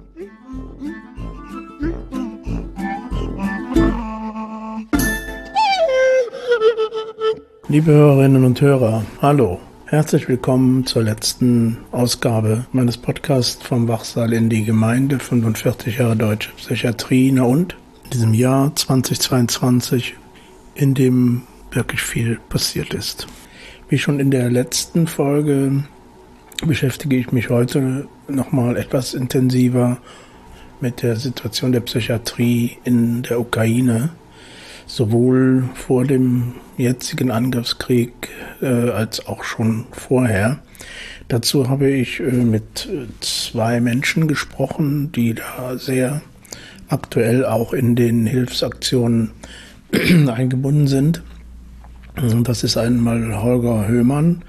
Liebe Hörerinnen und Hörer, hallo. Herzlich willkommen zur letzten Ausgabe meines Podcasts vom Wachsaal in die Gemeinde, 45 Jahre Deutsche Psychiatrie. Und in diesem Jahr 2022, in dem wirklich viel passiert ist. Wie schon in der letzten Folge beschäftige ich mich heute nochmal etwas intensiver mit der Situation der Psychiatrie in der Ukraine, sowohl vor dem jetzigen Angriffskrieg als auch schon vorher. Dazu habe ich mit zwei Menschen gesprochen, die da sehr aktuell auch in den Hilfsaktionen eingebunden sind. Das ist einmal Holger Höhmann,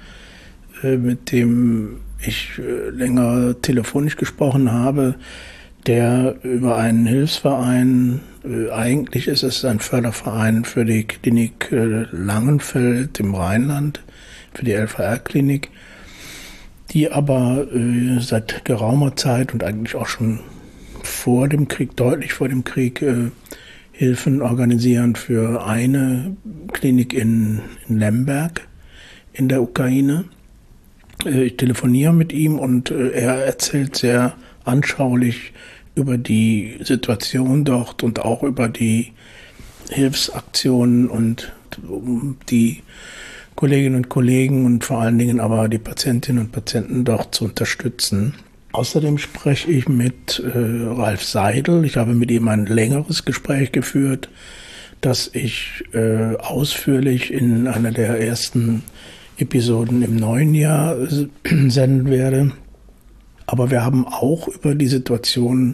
mit dem ich länger telefonisch gesprochen habe, der über einen Hilfsverein, eigentlich ist es ein Förderverein für die Klinik Langenfeld im Rheinland, für die LVR-Klinik, die aber seit geraumer Zeit und eigentlich auch schon vor dem Krieg, deutlich vor dem Krieg, Hilfen organisieren für eine Klinik in Lemberg in der Ukraine. Ich telefoniere mit ihm und er erzählt sehr anschaulich über die Situation dort und auch über die Hilfsaktionen und die Kolleginnen und Kollegen und vor allen Dingen aber die Patientinnen und Patienten dort zu unterstützen. Außerdem spreche ich mit Ralf Seidel. Ich habe mit ihm ein längeres Gespräch geführt, das ich ausführlich in einer der ersten Episoden im neuen Jahr senden werde. Aber wir haben auch über die Situation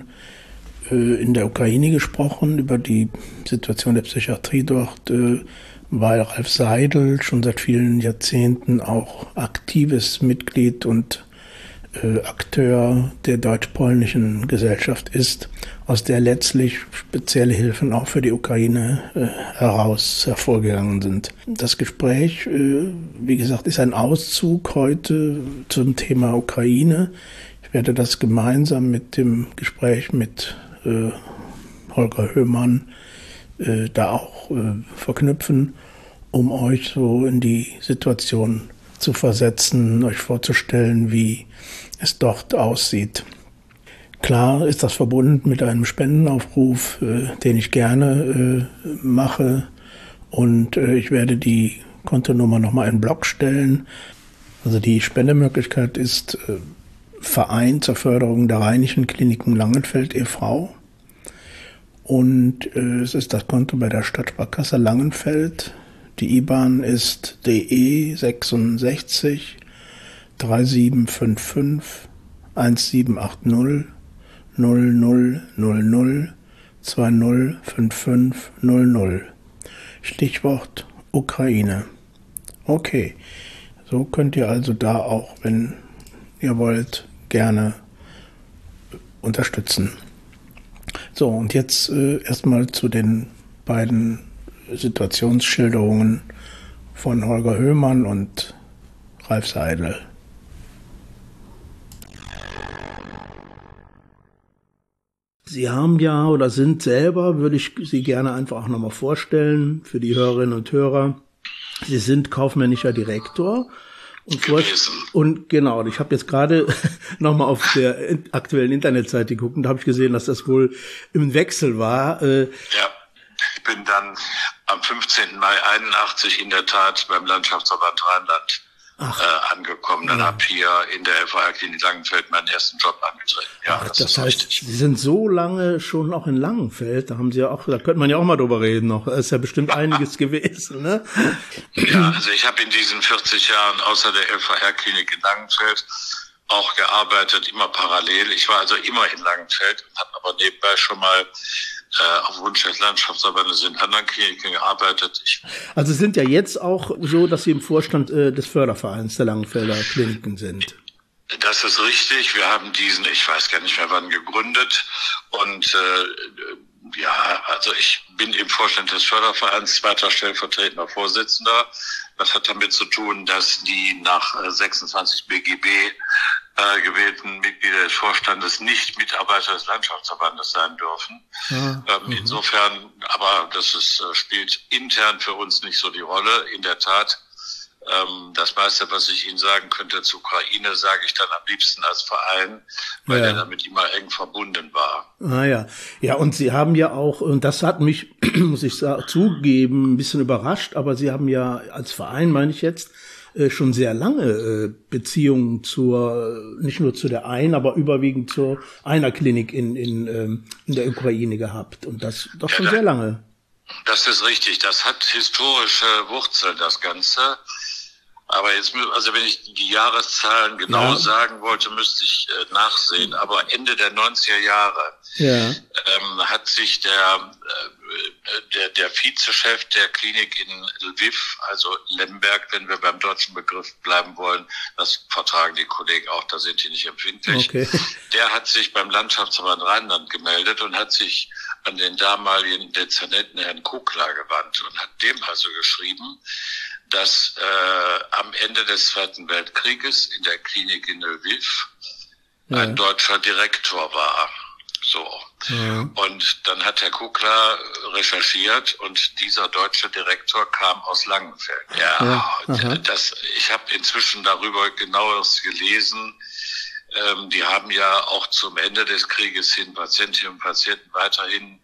in der Ukraine gesprochen, über die Situation der Psychiatrie dort, weil Ralf Seidel schon seit vielen Jahrzehnten auch aktives Mitglied und Akteur der deutsch-polnischen Gesellschaft ist, aus der letztlich spezielle Hilfen auch für die Ukraine hervorgegangen sind. Das Gespräch, wie gesagt, ist ein Auszug heute zum Thema Ukraine. Ich werde das gemeinsam mit dem Gespräch mit Holger Höhmann da auch verknüpfen, um euch so in die Situation zu versetzen, euch vorzustellen, wie es dort aussieht. Klar ist das verbunden mit einem Spendenaufruf, den ich gerne mache, und ich werde die Kontonummer nochmal in den Blog stellen. Also die Spendemöglichkeit ist Verein zur Förderung der Rheinischen Kliniken Langenfeld e.V. und es ist das Konto bei der Stadtsparkasse Langenfeld. Die IBAN ist DE 66 3755 1780 0000 205500. Stichwort Ukraine. Okay, so könnt ihr also da auch, wenn ihr wollt, gerne unterstützen. So, und jetzt erstmal zu den beiden Situationsschilderungen von Holger Höhmann und Ralf Seidel. Sie haben ja oder sind selber, würde ich Sie gerne einfach auch nochmal vorstellen für die Hörerinnen und Hörer. Sie sind kaufmännischer Direktor und genau, ich habe jetzt gerade nochmal auf der aktuellen Internetseite geguckt und da habe ich gesehen, dass das wohl im Wechsel war. Ja, ich bin dann am 15. Mai 81 in der Tat beim Landschaftsverband Rheinland angekommen. Dann habe hier in der LVR-Klinik Langenfeld meinen ersten Job angetreten. Ja, das heißt, richtig. Sie sind so lange schon auch in Langenfeld, da haben Sie ja auch, da könnte man ja auch mal drüber reden noch. Da ist ja bestimmt einiges gewesen, ne? Ja, also ich habe in diesen 40 Jahren außer der LVR-Klinik in Langenfeld auch gearbeitet, immer parallel. Ich war also immer in Langenfeld und habe aber nebenbei schon mal auf Wunsch des Landschaftsverbandes in anderen Kliniken gearbeitet. Also sind ja jetzt auch so, dass Sie im Vorstand des Fördervereins der Langenfelder Kliniken sind. Das ist richtig. Wir haben diesen, ich weiß gar nicht mehr wann, gegründet. Und ja, also ich bin im Vorstand des Fördervereins, zweiter stellvertretender Vorsitzender. Das hat damit zu tun, dass die nach 26 BGB gewählten Mitglieder des Vorstandes nicht Mitarbeiter des Landschaftsverbandes sein dürfen. Ja, insofern, aber spielt intern für uns nicht so die Rolle. In der Tat, das meiste, was ich Ihnen sagen könnte zur Ukraine, sage ich dann am liebsten als Verein, weil er damit immer eng verbunden war. Ah ja. Ja, und Sie haben ja auch, und das hat mich, muss ich zugeben, ein bisschen überrascht, aber Sie haben ja als Verein, meine ich jetzt, schon sehr lange Beziehungen nicht nur zu der einen, aber überwiegend zur einer Klinik in der Ukraine gehabt. Und das doch schon sehr lange. Das ist richtig. Das hat historische Wurzeln, das Ganze. Aber jetzt, also wenn ich die Jahreszahlen genau sagen wollte, müsste ich nachsehen. Aber Ende der 90er Jahre hat sich der Vizechef der Klinik in Lviv, also Lemberg, wenn wir beim deutschen Begriff bleiben wollen, das vertragen die Kollegen auch, da sind die nicht empfindlich, der hat sich beim Landschaftsverband Rheinland gemeldet und hat sich an den damaligen Dezernenten Herrn Kukla gewandt und hat dem also geschrieben, dass am Ende des Zweiten Weltkrieges in der Klinik in Lviv ein deutscher Direktor war. So. Ja. Und dann hat Herr Kukla recherchiert und dieser deutsche Direktor kam aus Langenfeld. Ich habe inzwischen darüber genaueres gelesen. Die haben ja auch zum Ende des Krieges hin Patientinnen und Patienten weiterhin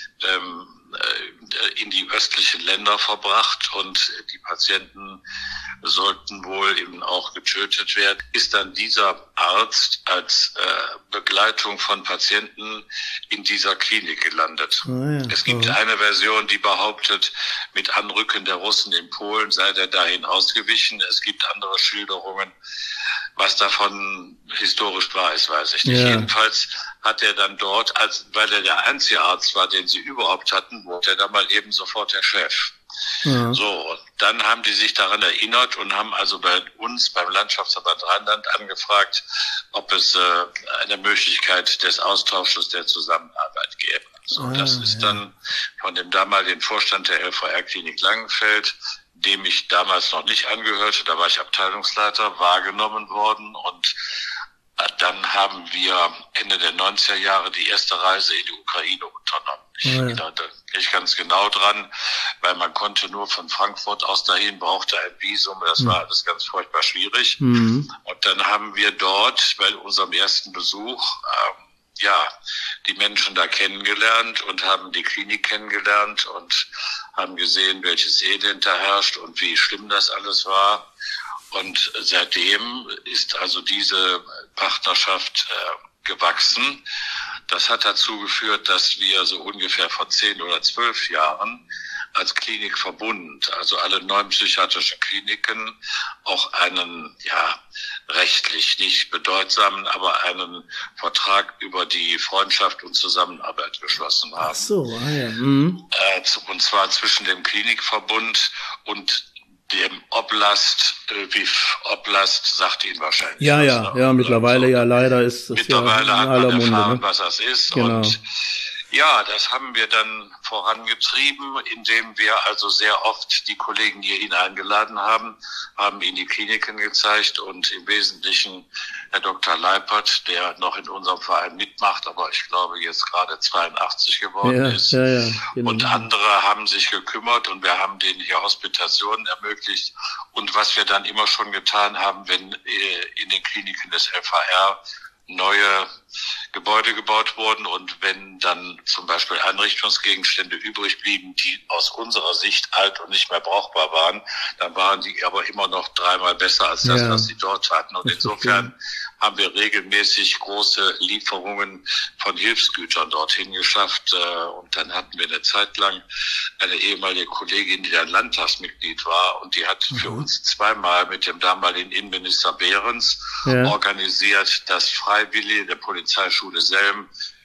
in die östlichen Länder verbracht und die Patienten sollten wohl eben auch getötet werden. Ist dann dieser Arzt als Begleitung von Patienten in dieser Klinik gelandet. Es gibt eine Version, die behauptet, mit Anrücken der Russen in Polen sei der dahin ausgewichen. Es gibt andere Schilderungen. Was davon historisch wahr ist, weiß ich nicht. Jedenfalls hat er dann dort, weil er der einzige Arzt war, den sie überhaupt hatten, wurde er dann mal eben sofort der Chef. Ja. So, dann haben die sich daran erinnert und haben also bei uns beim Landschaftsverband Rheinland angefragt, ob es eine Möglichkeit des Austausches der Zusammenarbeit gäbe. So, das ist dann von dem damaligen Vorstand der LVR-Klinik Langenfeld, dem ich damals noch nicht angehörte, da war ich Abteilungsleiter, wahrgenommen worden und dann haben wir Ende der 90er Jahre die erste Reise in die Ukraine unternommen. Da gehe ich ganz genau dran, weil man konnte nur von Frankfurt aus dahin, brauchte ein Visum, das war alles ganz furchtbar schwierig. Und dann haben wir dort bei unserem ersten Besuch die Menschen da kennengelernt und haben die Klinik kennengelernt und haben gesehen, welches Elend da herrscht und wie schlimm das alles war. Und seitdem ist also diese Partnerschaft gewachsen. Das hat dazu geführt, dass wir so ungefähr vor 10 oder 12 Jahren als Klinikverbund, also alle 9 psychiatrischen Kliniken, auch einen, rechtlich nicht bedeutsamen, aber einen Vertrag über die Freundschaft und Zusammenarbeit geschlossen haben. Ach so, und zwar zwischen dem Klinikverbund und dem Oblast, Lviv. Oblast sagt Ihnen wahrscheinlich. Ja, mittlerweile leider ist das mittlerweile hat man erfahren, ne? Was das ist. Genau. Und das haben wir dann vorangetrieben, indem wir also sehr oft die Kollegen, die ihn eingeladen haben, haben ihnen die Kliniken gezeigt und im Wesentlichen Herr Dr. Leipert, der noch in unserem Verein mitmacht, aber ich glaube jetzt gerade 82 geworden ist. Genau. Und andere haben sich gekümmert und wir haben denen hier Hospitationen ermöglicht. Und was wir dann immer schon getan haben, wenn in den Kliniken des LVR neue Gebäude gebaut wurden und wenn dann zum Beispiel Einrichtungsgegenstände übrig blieben, die aus unserer Sicht alt und nicht mehr brauchbar waren, dann waren die aber immer noch 3-mal besser als das, was sie dort hatten. Und insofern haben wir regelmäßig große Lieferungen von Hilfsgütern dorthin geschafft. Und dann hatten wir eine Zeit lang eine ehemalige Kollegin, die dann Landtagsmitglied war und die hat für uns 2-mal mit dem damaligen Innenminister Behrens organisiert, dass Freiwillige der Polizeischule Selm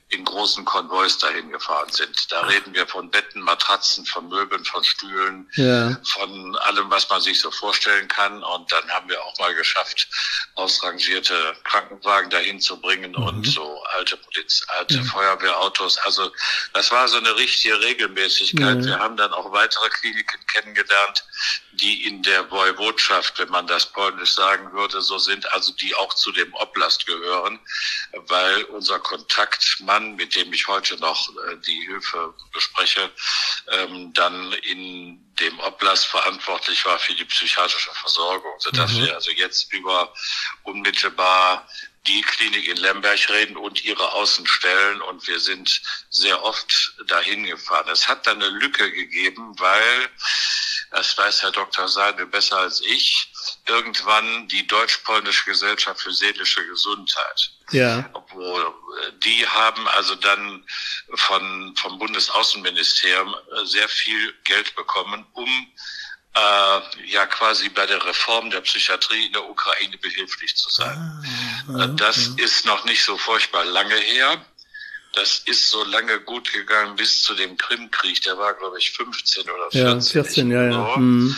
in großen Konvois dahin gefahren sind. Da reden wir von Betten, Matratzen, von Möbeln, von Stühlen, von allem, was man sich so vorstellen kann. Und dann haben wir auch mal geschafft, ausrangierte Krankenwagen dahin zu bringen und so alte Feuerwehrautos. Also das war so eine richtige Regelmäßigkeit. Wir haben dann auch weitere Kliniken kennengelernt, die in der Woiwodschaft, wenn man das polnisch sagen würde, so sind, also die auch zu dem Oblast gehören, weil unser Kontaktmann, mit dem ich heute noch die Hilfe bespreche, dann in dem Oblast verantwortlich war für die psychiatrische Versorgung, sodass wir also jetzt über unmittelbar die Klinik in Lemberg reden und ihre Außenstellen, und wir sind sehr oft dahin gefahren. Es hat dann eine Lücke gegeben, weil, das weiß Herr Dr. Seidel besser als ich, irgendwann die Deutsch-Polnische Gesellschaft für seelische Gesundheit. Die haben also dann vom Bundesaußenministerium sehr viel Geld bekommen, um quasi bei der Reform der Psychiatrie in der Ukraine behilflich zu sein. Das ist noch nicht so furchtbar lange her. Das ist so lange gut gegangen bis zu dem Krimkrieg. Der war, glaube ich, 15 oder 14. Ja, 14,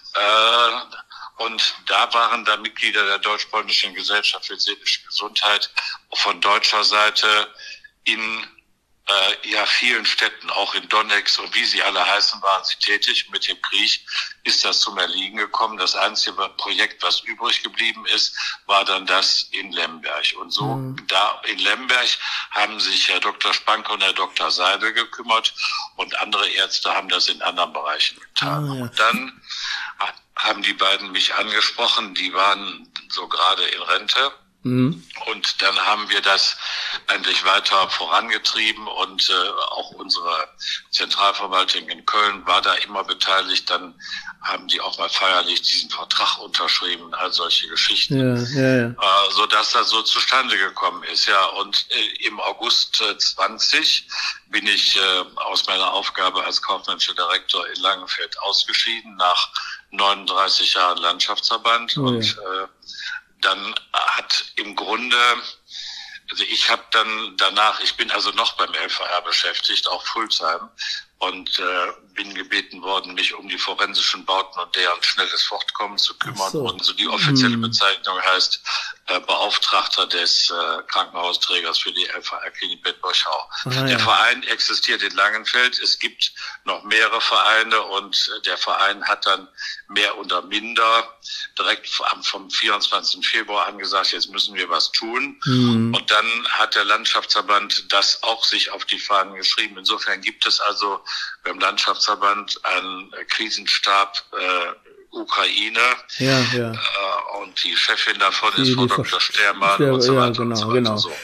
Und da waren da Mitglieder der Deutsch-Polnischen Gesellschaft für seelische Gesundheit von deutscher Seite in vielen Städten, auch in Donetsk und wie sie alle heißen, waren sie tätig. Mit dem Krieg ist das zum Erliegen gekommen. Das einzige Projekt, was übrig geblieben ist, war dann das in Lemberg. Und so da in Lemberg haben sich Herr Dr. Spanke und Herr Dr. Seidel gekümmert, und andere Ärzte haben das in anderen Bereichen getan. Und dann haben die beiden mich angesprochen, die waren so gerade in Rente. Und dann haben wir das eigentlich weiter vorangetrieben, und auch unsere Zentralverwaltung in Köln war da immer beteiligt. Dann haben die auch mal feierlich diesen Vertrag unterschrieben, all solche Geschichten, so dass das so zustande gekommen ist. Ja, und im August 20 bin ich aus meiner Aufgabe als kaufmännischer Direktor in Langenfeld ausgeschieden nach 39 Jahren Landschaftsverband. Und dann hat im Grunde, also ich habe dann danach, ich bin also noch beim LVR beschäftigt, auch Fulltime, und bin gebeten worden, mich um die forensischen Bauten und deren schnelles Fortkommen zu kümmern. Und so die offizielle Bezeichnung heißt Beauftragter des Krankenhausträgers für die LVR-Klinik Bad-Borchau. Der Verein existiert in Langenfeld. Es gibt noch mehrere Vereine, und der Verein hat dann mehr oder minder direkt vom 24. Februar angesagt, jetzt müssen wir was tun. Und dann hat der Landschaftsverband das auch sich auf die Fahnen geschrieben. Insofern gibt es also beim Landschaftsverband einen Krisenstab Ukraine. Und die Chefin davon ist Frau Dr. Stermann und so weiter und so weiter. So.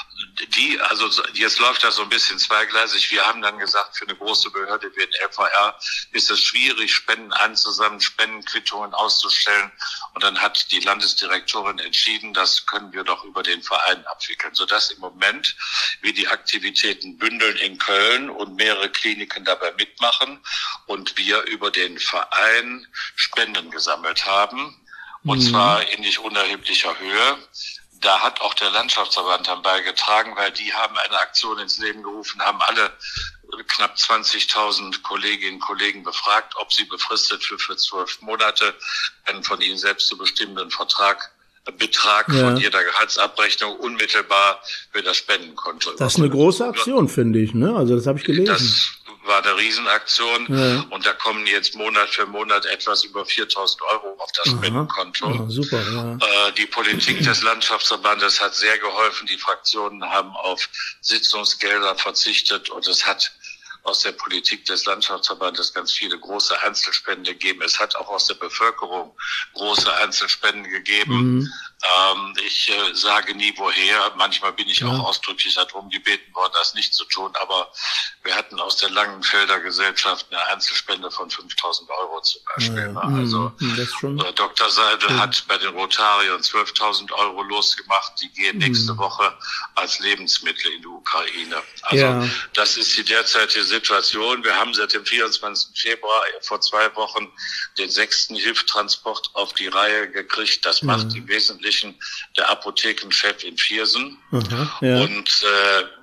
Jetzt läuft das so ein bisschen zweigleisig. Wir haben dann gesagt, für eine große Behörde wie den LVR ist es schwierig, Spenden einzusammeln, Spendenquittungen auszustellen. Und dann hat die Landesdirektorin entschieden, das können wir doch über den Verein abwickeln, sodass im Moment wir die Aktivitäten bündeln in Köln und mehrere Kliniken dabei mitmachen und wir über den Verein Spenden gesammelt haben. Und zwar in nicht unerheblicher Höhe. Da hat auch der Landschaftsverband dann beigetragen, weil die haben eine Aktion ins Leben gerufen, haben alle knapp 20.000 Kolleginnen und Kollegen befragt, ob sie befristet für 12 Monate einen von ihnen selbst zu bestimmenden Betrag von jeder Gehaltsabrechnung unmittelbar für das Spendenkonto. Das ist eine große Aktion, finde ich, ne? Also das habe ich gelesen. Das war eine Riesenaktion, und da kommen jetzt Monat für Monat etwas über 4.000 € auf das Spendenkonto. Super, Die Politik des Landschaftsverbandes hat sehr geholfen. Die Fraktionen haben auf Sitzungsgelder verzichtet, und es hat aus der Politik des Landschaftsverbandes ganz viele große Einzelspenden gegeben. Es hat auch aus der Bevölkerung große Einzelspenden gegeben. Ich sage nie woher. Manchmal bin ich auch ausdrücklich darum gebeten worden, das nicht zu tun. Aber wir hatten aus der Langenfelder Gesellschaft eine Einzelspende von 5.000 € zum Beispiel. Also Dr. Seidel hat bei den Rotariern 12.000 € losgemacht. Die gehen nächste Woche als Lebensmittel in die Ukraine. Also das ist die derzeitige Situation. Wir haben seit dem 24. Februar vor 2 Wochen den 6. Hilftransport auf die Reihe gekriegt. Das macht im Wesentlichen der Apothekenchef in Viersen. Und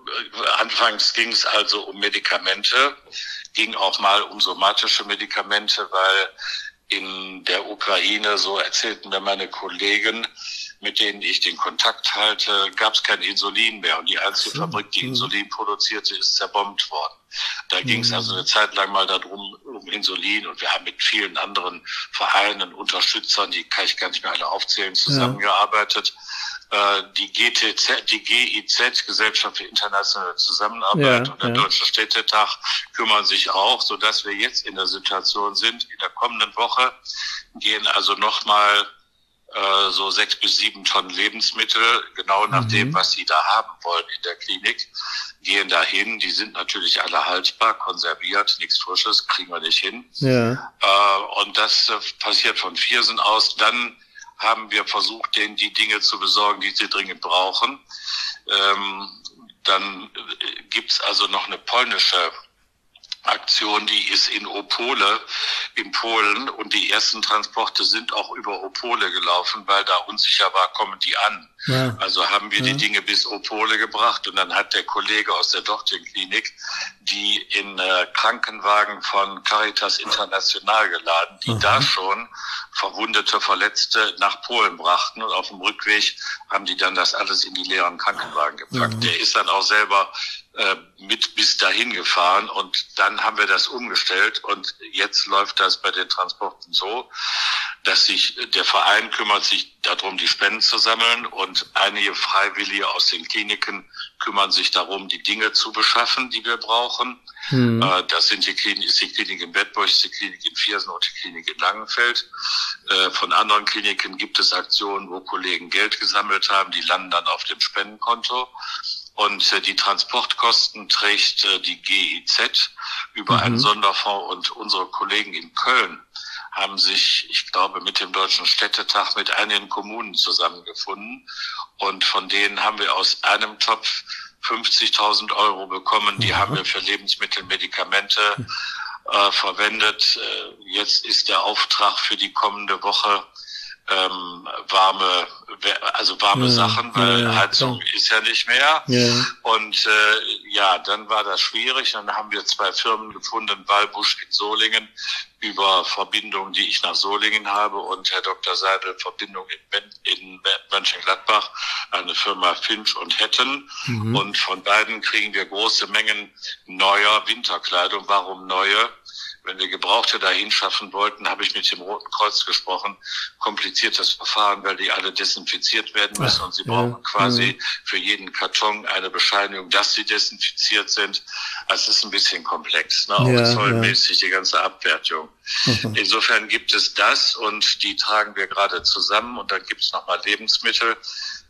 anfangs ging es also um Medikamente, ging auch mal um somatische Medikamente, weil in der Ukraine, so erzählten mir meine Kollegen, mit denen ich den Kontakt halte, gab es kein Insulin mehr. Und die einzige Fabrik, die Insulin produzierte, ist zerbombt worden. Da ging es also eine Zeit lang mal darum, um Insulin. Und wir haben mit vielen anderen Vereinen, Unterstützern, die kann ich gar nicht mehr alle aufzählen, zusammengearbeitet. Die GTZ, die GIZ, Gesellschaft für internationale Zusammenarbeit, und der Deutsche Städtetag kümmern sich auch, sodass wir jetzt in der Situation sind. In der kommenden Woche gehen also nochmal so 6 bis 7 Tonnen Lebensmittel, genau nach dem, was sie da haben wollen in der Klinik, gehen dahin. Die sind natürlich alle haltbar, konserviert, nichts Frisches, kriegen wir nicht hin. Ja. Und das passiert von Viersen aus. Dann haben wir versucht, denen die Dinge zu besorgen, die sie dringend brauchen. Dann gibt's also noch eine polnische Aktion, die ist in Opole in Polen, und die ersten Transporte sind auch über Opole gelaufen, weil da unsicher war, kommen die an. Ja. Also haben wir die Dinge bis Opole gebracht, und dann hat der Kollege aus der dortigen Klinik die in Krankenwagen von Caritas International geladen, die da schon Verwundete, Verletzte nach Polen brachten, und auf dem Rückweg haben die dann das alles in die leeren Krankenwagen gepackt. Der ist dann auch selber mit bis dahin gefahren, und dann haben wir das umgestellt, und jetzt läuft das bei den Transporten so, dass der Verein kümmert sich darum, die Spenden zu sammeln, und einige Freiwillige aus den Kliniken kümmern sich darum, die Dinge zu beschaffen, die wir brauchen. Das ist die Klinik in Bedburg, die Klinik in Viersen und die Klinik in Langenfeld. Von anderen Kliniken gibt es Aktionen, wo Kollegen Geld gesammelt haben, die landen dann auf dem Spendenkonto. Und die Transportkosten trägt die GIZ über einen Sonderfonds, und unsere Kollegen in Köln haben sich, ich glaube, mit dem Deutschen Städtetag mit einigen Kommunen zusammengefunden, und von denen haben wir aus einem Topf 50.000 Euro bekommen. Die haben wir für Lebensmittel, Medikamente verwendet. Jetzt ist der Auftrag für die kommende Woche warme Sachen, weil Heizung ist ja nicht mehr. Ja. Und dann war das schwierig. Dann haben wir 2 Firmen gefunden, Wallbusch in Solingen, über Verbindungen, die ich nach Solingen habe, und Herr Dr. Seidel Verbindung in Mönchengladbach, eine Firma Finch und Hetten. Und von beiden kriegen wir große Mengen neuer Winterkleidung. Warum neue? Wenn wir Gebrauchte dahin schaffen wollten, habe ich mit dem Roten Kreuz gesprochen. Kompliziertes Verfahren, weil die alle desinfiziert werden müssen, und sie brauchen quasi für jeden Karton eine Bescheinigung, dass sie desinfiziert sind. Es ist ein bisschen komplex, ne? Auch zollmäßig die ganze Abwertung. Insofern gibt es das, und die tragen wir gerade zusammen, und dann gibt es nochmal Lebensmittel.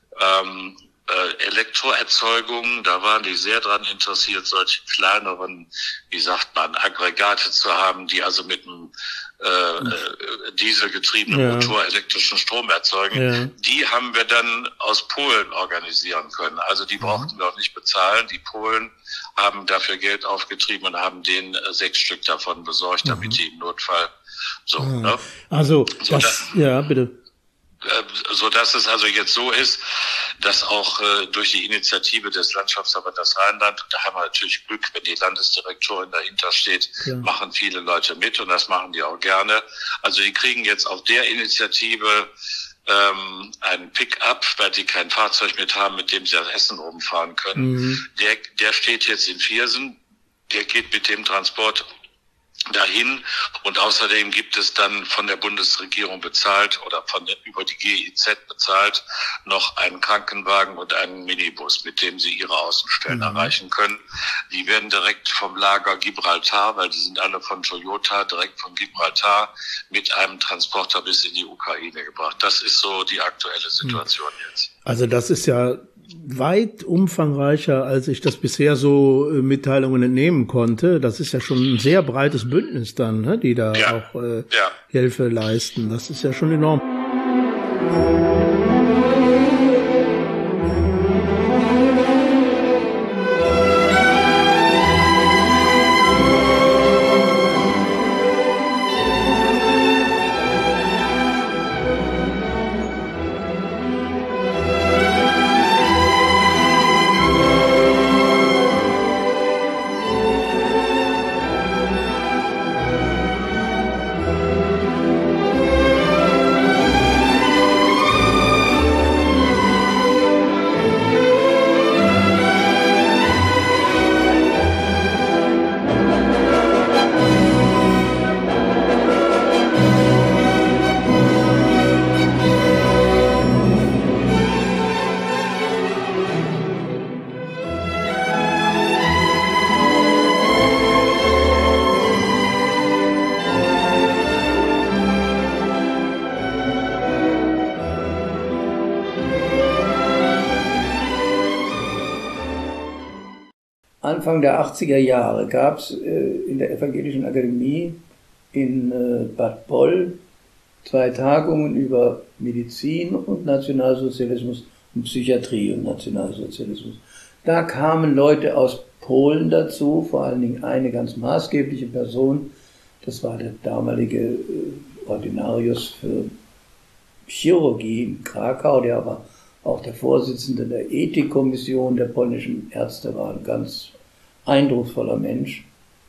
Elektroerzeugung, da waren die sehr dran interessiert, solche kleineren, wie sagt man, Aggregate zu haben, die also mit einem dieselgetriebenen Motor elektrischen Strom erzeugen. Ja. Die haben wir dann aus Polen organisieren können. Also die brauchten wir auch nicht bezahlen. Die Polen haben dafür Geld aufgetrieben und haben denen 6 Stück davon besorgt, damit die im Notfall so. Ne? Also, bitte. So dass es also jetzt so ist, dass auch durch die Initiative des Landschaftsverbandes Rheinland, da haben wir natürlich Glück, wenn die Landesdirektorin dahinter steht, machen viele Leute mit, und das machen die auch gerne. Also die kriegen jetzt auf der Initiative einen Pick-up, weil die kein Fahrzeug mit haben, mit dem sie das Essen rumfahren können. Der steht jetzt in Viersen, der geht mit dem Transport dahin, und außerdem gibt es dann von der Bundesregierung bezahlt oder über die GIZ bezahlt noch einen Krankenwagen und einen Minibus, mit dem sie ihre Außenstellen erreichen können. Die werden direkt vom Lager Gibraltar, weil die sind alle von Toyota, direkt von Gibraltar mit einem Transporter bis in die Ukraine gebracht. Das ist so die aktuelle Situation jetzt. Also das ist ja weit umfangreicher, als ich das bisher so Mitteilungen entnehmen konnte. Das ist ja schon ein sehr breites Bündnis dann, ne, die da auch Hilfe leisten. Das ist ja schon enorm. Anfang der 80er Jahre gab es in der Evangelischen Akademie in Bad Boll 2 Tagungen über Medizin und Nationalsozialismus und Psychiatrie und Nationalsozialismus. Da kamen Leute aus Polen dazu, vor allen Dingen eine ganz maßgebliche Person, das war der damalige Ordinarius für Chirurgie in Krakau, der aber auch der Vorsitzende der Ethikkommission der polnischen Ärzte war, ein ganz eindrucksvoller Mensch.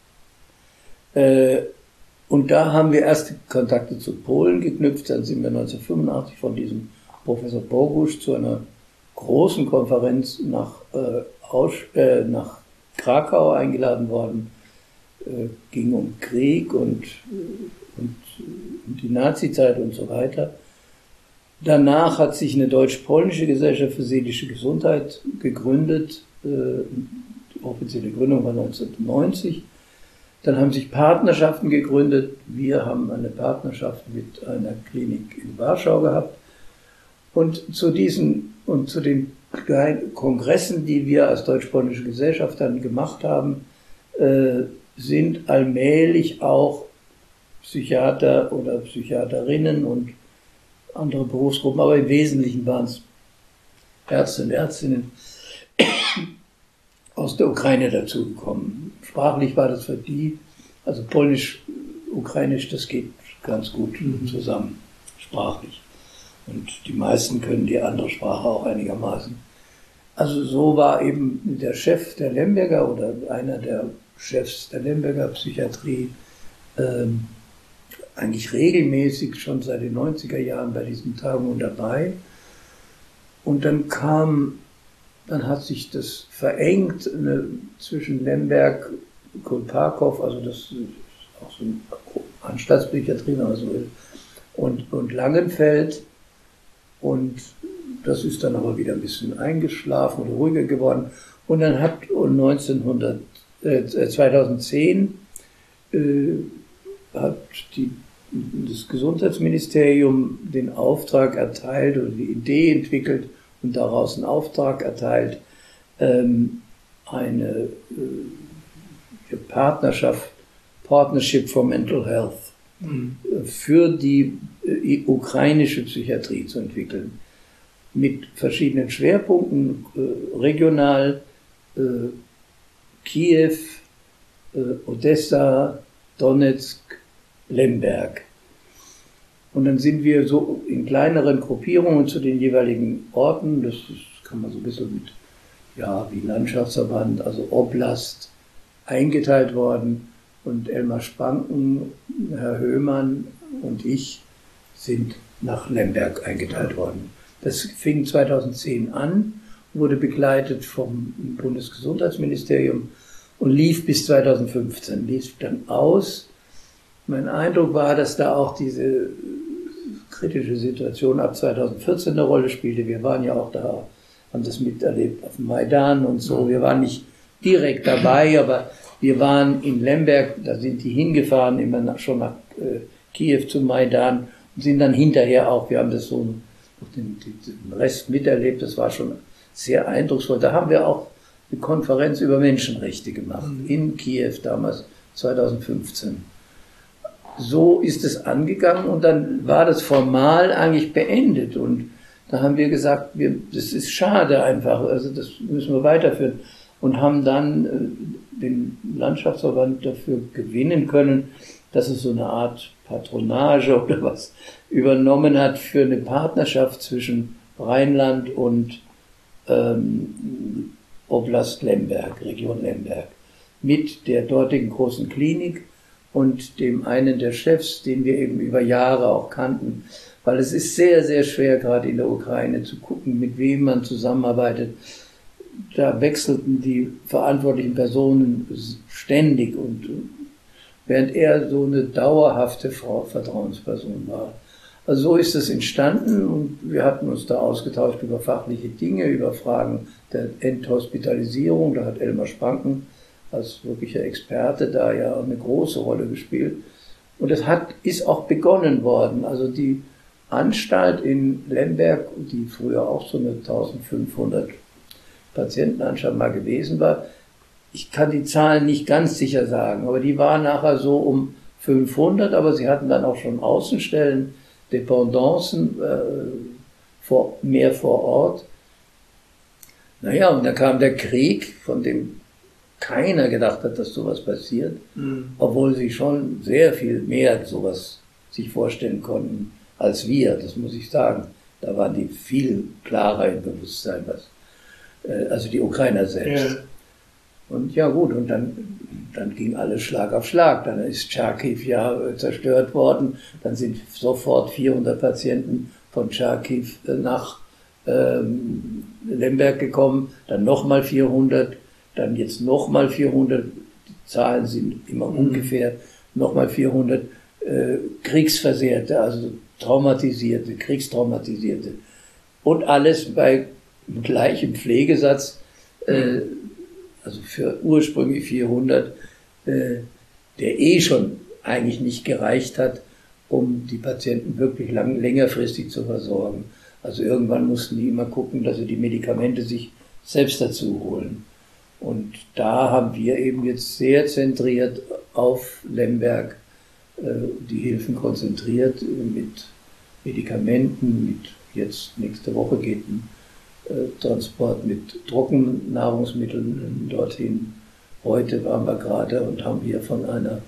Und da haben wir erste Kontakte zu Polen geknüpft. Dann sind wir 1985 von diesem Professor Bogusch zu einer großen Konferenz nach Krakau eingeladen worden. Ging um Krieg und die Nazizeit und so weiter. Danach hat sich eine deutsch-polnische Gesellschaft für seelische Gesundheit gegründet. Die offizielle Gründung war 1990. Dann haben sich Partnerschaften gegründet. Wir haben eine Partnerschaft mit einer Klinik in Warschau gehabt. Und zu den Kongressen, die wir als deutsch-polnische Gesellschaft dann gemacht haben, sind allmählich auch Psychiater oder Psychiaterinnen und andere Berufsgruppen, aber im Wesentlichen waren es Ärzte und Ärztinnen aus der Ukraine dazugekommen. Sprachlich war das für die, also Polnisch, Ukrainisch, das geht ganz gut zusammen, sprachlich. Und die meisten können die andere Sprache auch einigermaßen. Also so war eben der Chef der Lemberger oder einer der Chefs der Lemberger Psychiatrie eigentlich regelmäßig schon seit den 90er Jahren bei diesen Tagungen dabei. Und dann hat sich das verengt zwischen Lemberg, Kolpakow, also das ist auch so eine Anstaltspsychiatrie, wenn man so will, und Langenfeld. Und das ist dann aber wieder ein bisschen eingeschlafen oder ruhiger geworden. Und dann hat 2010 hat das Gesundheitsministerium den Auftrag erteilt oder die Idee entwickelt und daraus einen Auftrag erteilt, eine Partnership for Mental Health für die ukrainische Psychiatrie zu entwickeln. Mit verschiedenen Schwerpunkten, regional, Kiew, Odessa, Donetsk, Lemberg. Und dann sind wir so in kleineren Gruppierungen zu den jeweiligen Orten, das kann man so ein bisschen mit, wie Landschaftsverband, also Oblast, eingeteilt worden. Und Elmar Spanken, Herr Höhmann und ich sind nach Lemberg eingeteilt worden. Das fing 2010 an, wurde begleitet vom Bundesgesundheitsministerium und lief bis 2015, lief dann aus. Mein Eindruck war, dass da auch diese kritische Situation ab 2014 eine Rolle spielte. Wir waren ja auch da, haben das miterlebt auf dem Maidan und so. Wir waren nicht direkt dabei, aber wir waren in Lemberg, da sind die hingefahren, immer schon nach Kiew zum Maidan und sind dann hinterher auch, wir haben das so noch den Rest miterlebt, das war schon sehr eindrucksvoll. Da haben wir auch eine Konferenz über Menschenrechte gemacht, in Kiew damals, 2015. So ist es angegangen und dann war das formal eigentlich beendet und da haben wir gesagt, das ist schade einfach, also das müssen wir weiterführen und haben dann den Landschaftsverband dafür gewinnen können, dass es so eine Art Patronage oder was übernommen hat für eine Partnerschaft zwischen Rheinland und Oblast Lemberg, Region Lemberg, mit der dortigen großen Klinik und dem einen der Chefs, den wir eben über Jahre auch kannten, weil es ist sehr, sehr schwer, gerade in der Ukraine zu gucken, mit wem man zusammenarbeitet. Da wechselten die verantwortlichen Personen ständig und während er so eine dauerhafte Vertrauensperson war. Also so ist es entstanden und wir hatten uns da ausgetauscht über fachliche Dinge, über Fragen der Enthospitalisierung. Da hat Elmar Spanken als wirklicher Experte da ja eine große Rolle gespielt. Und es ist auch begonnen worden. Also die Anstalt in Lemberg, die früher auch so eine 1500 Patientenanstalt mal gewesen war, ich kann die Zahlen nicht ganz sicher sagen, aber die waren nachher so um 500, aber sie hatten dann auch schon Außenstellen, Dependancen, mehr vor Ort. Naja, und dann kam der Krieg, von dem keiner gedacht hat, dass sowas passiert, obwohl sie schon sehr viel mehr sowas sich vorstellen konnten als wir, das muss ich sagen. Da waren die viel klarer im Bewusstsein, also die Ukrainer selbst. Ja. Und ja gut, und dann ging alles Schlag auf Schlag. Dann ist Charkiw ja zerstört worden, dann sind sofort 400 Patienten von Charkiw nach Lemberg gekommen, dann nochmal 400, dann jetzt nochmal 400, die Zahlen sind immer ungefähr, nochmal 400 Kriegsversehrte, also Traumatisierte, Kriegstraumatisierte. Und alles bei gleichem Pflegesatz, also für ursprünglich 400, der schon eigentlich nicht gereicht hat, um die Patienten wirklich längerfristig zu versorgen. Also irgendwann mussten die immer gucken, dass sie die Medikamente sich selbst dazu holen. Und da haben wir eben jetzt sehr zentriert auf Lemberg die Hilfen konzentriert mit Medikamenten, mit jetzt nächste Woche geht ein Transport mit Trockennahrungsmitteln dorthin. Heute waren wir gerade und haben hier von einer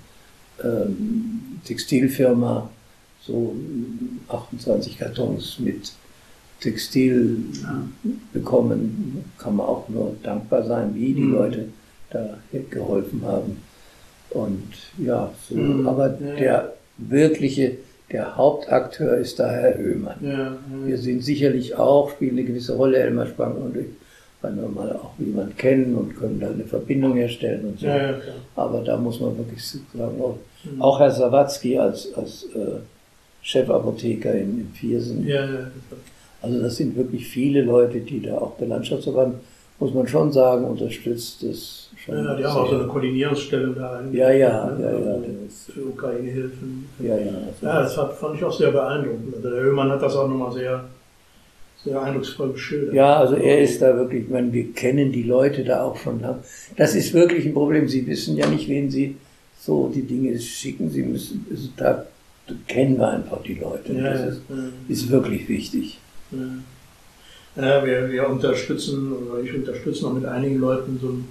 Textilfirma so 28 Kartons mit Textil bekommen. Kann man auch nur dankbar sein, wie die Leute da geholfen haben. Und ja, so. Aber der Hauptakteur ist da Herr Oehmann. Ja. Wir sind sicherlich auch, spielen eine gewisse Rolle, Elmar Spang und ich, weil wir mal auch jemanden kennen und können da eine Verbindung herstellen und so. Ja, aber da muss man wirklich sagen, auch Herr Sawatzki als Chefapotheker in Viersen. Ja. Also das sind wirklich viele Leute, die da auch der Landschaftsverband, muss man schon sagen, unterstützt das schon. Ja, die haben auch so eine Koordinierungsstelle da. Ja. Für Ukraine-Hilfen. Ja. Ja, das fand ich auch sehr beeindruckend. Also der Oehmann hat das auch nochmal sehr, sehr eindrucksvoll beschildert. Ja, also er ist da wirklich, ich meine, wir kennen die Leute da auch schon lange. Das ist wirklich ein Problem. Sie wissen ja nicht, wen Sie so die Dinge schicken. Sie müssen, da kennen wir einfach die Leute. Ja, das ist wirklich wichtig. Ja, wir unterstützen, oder ich unterstütze noch mit einigen Leuten so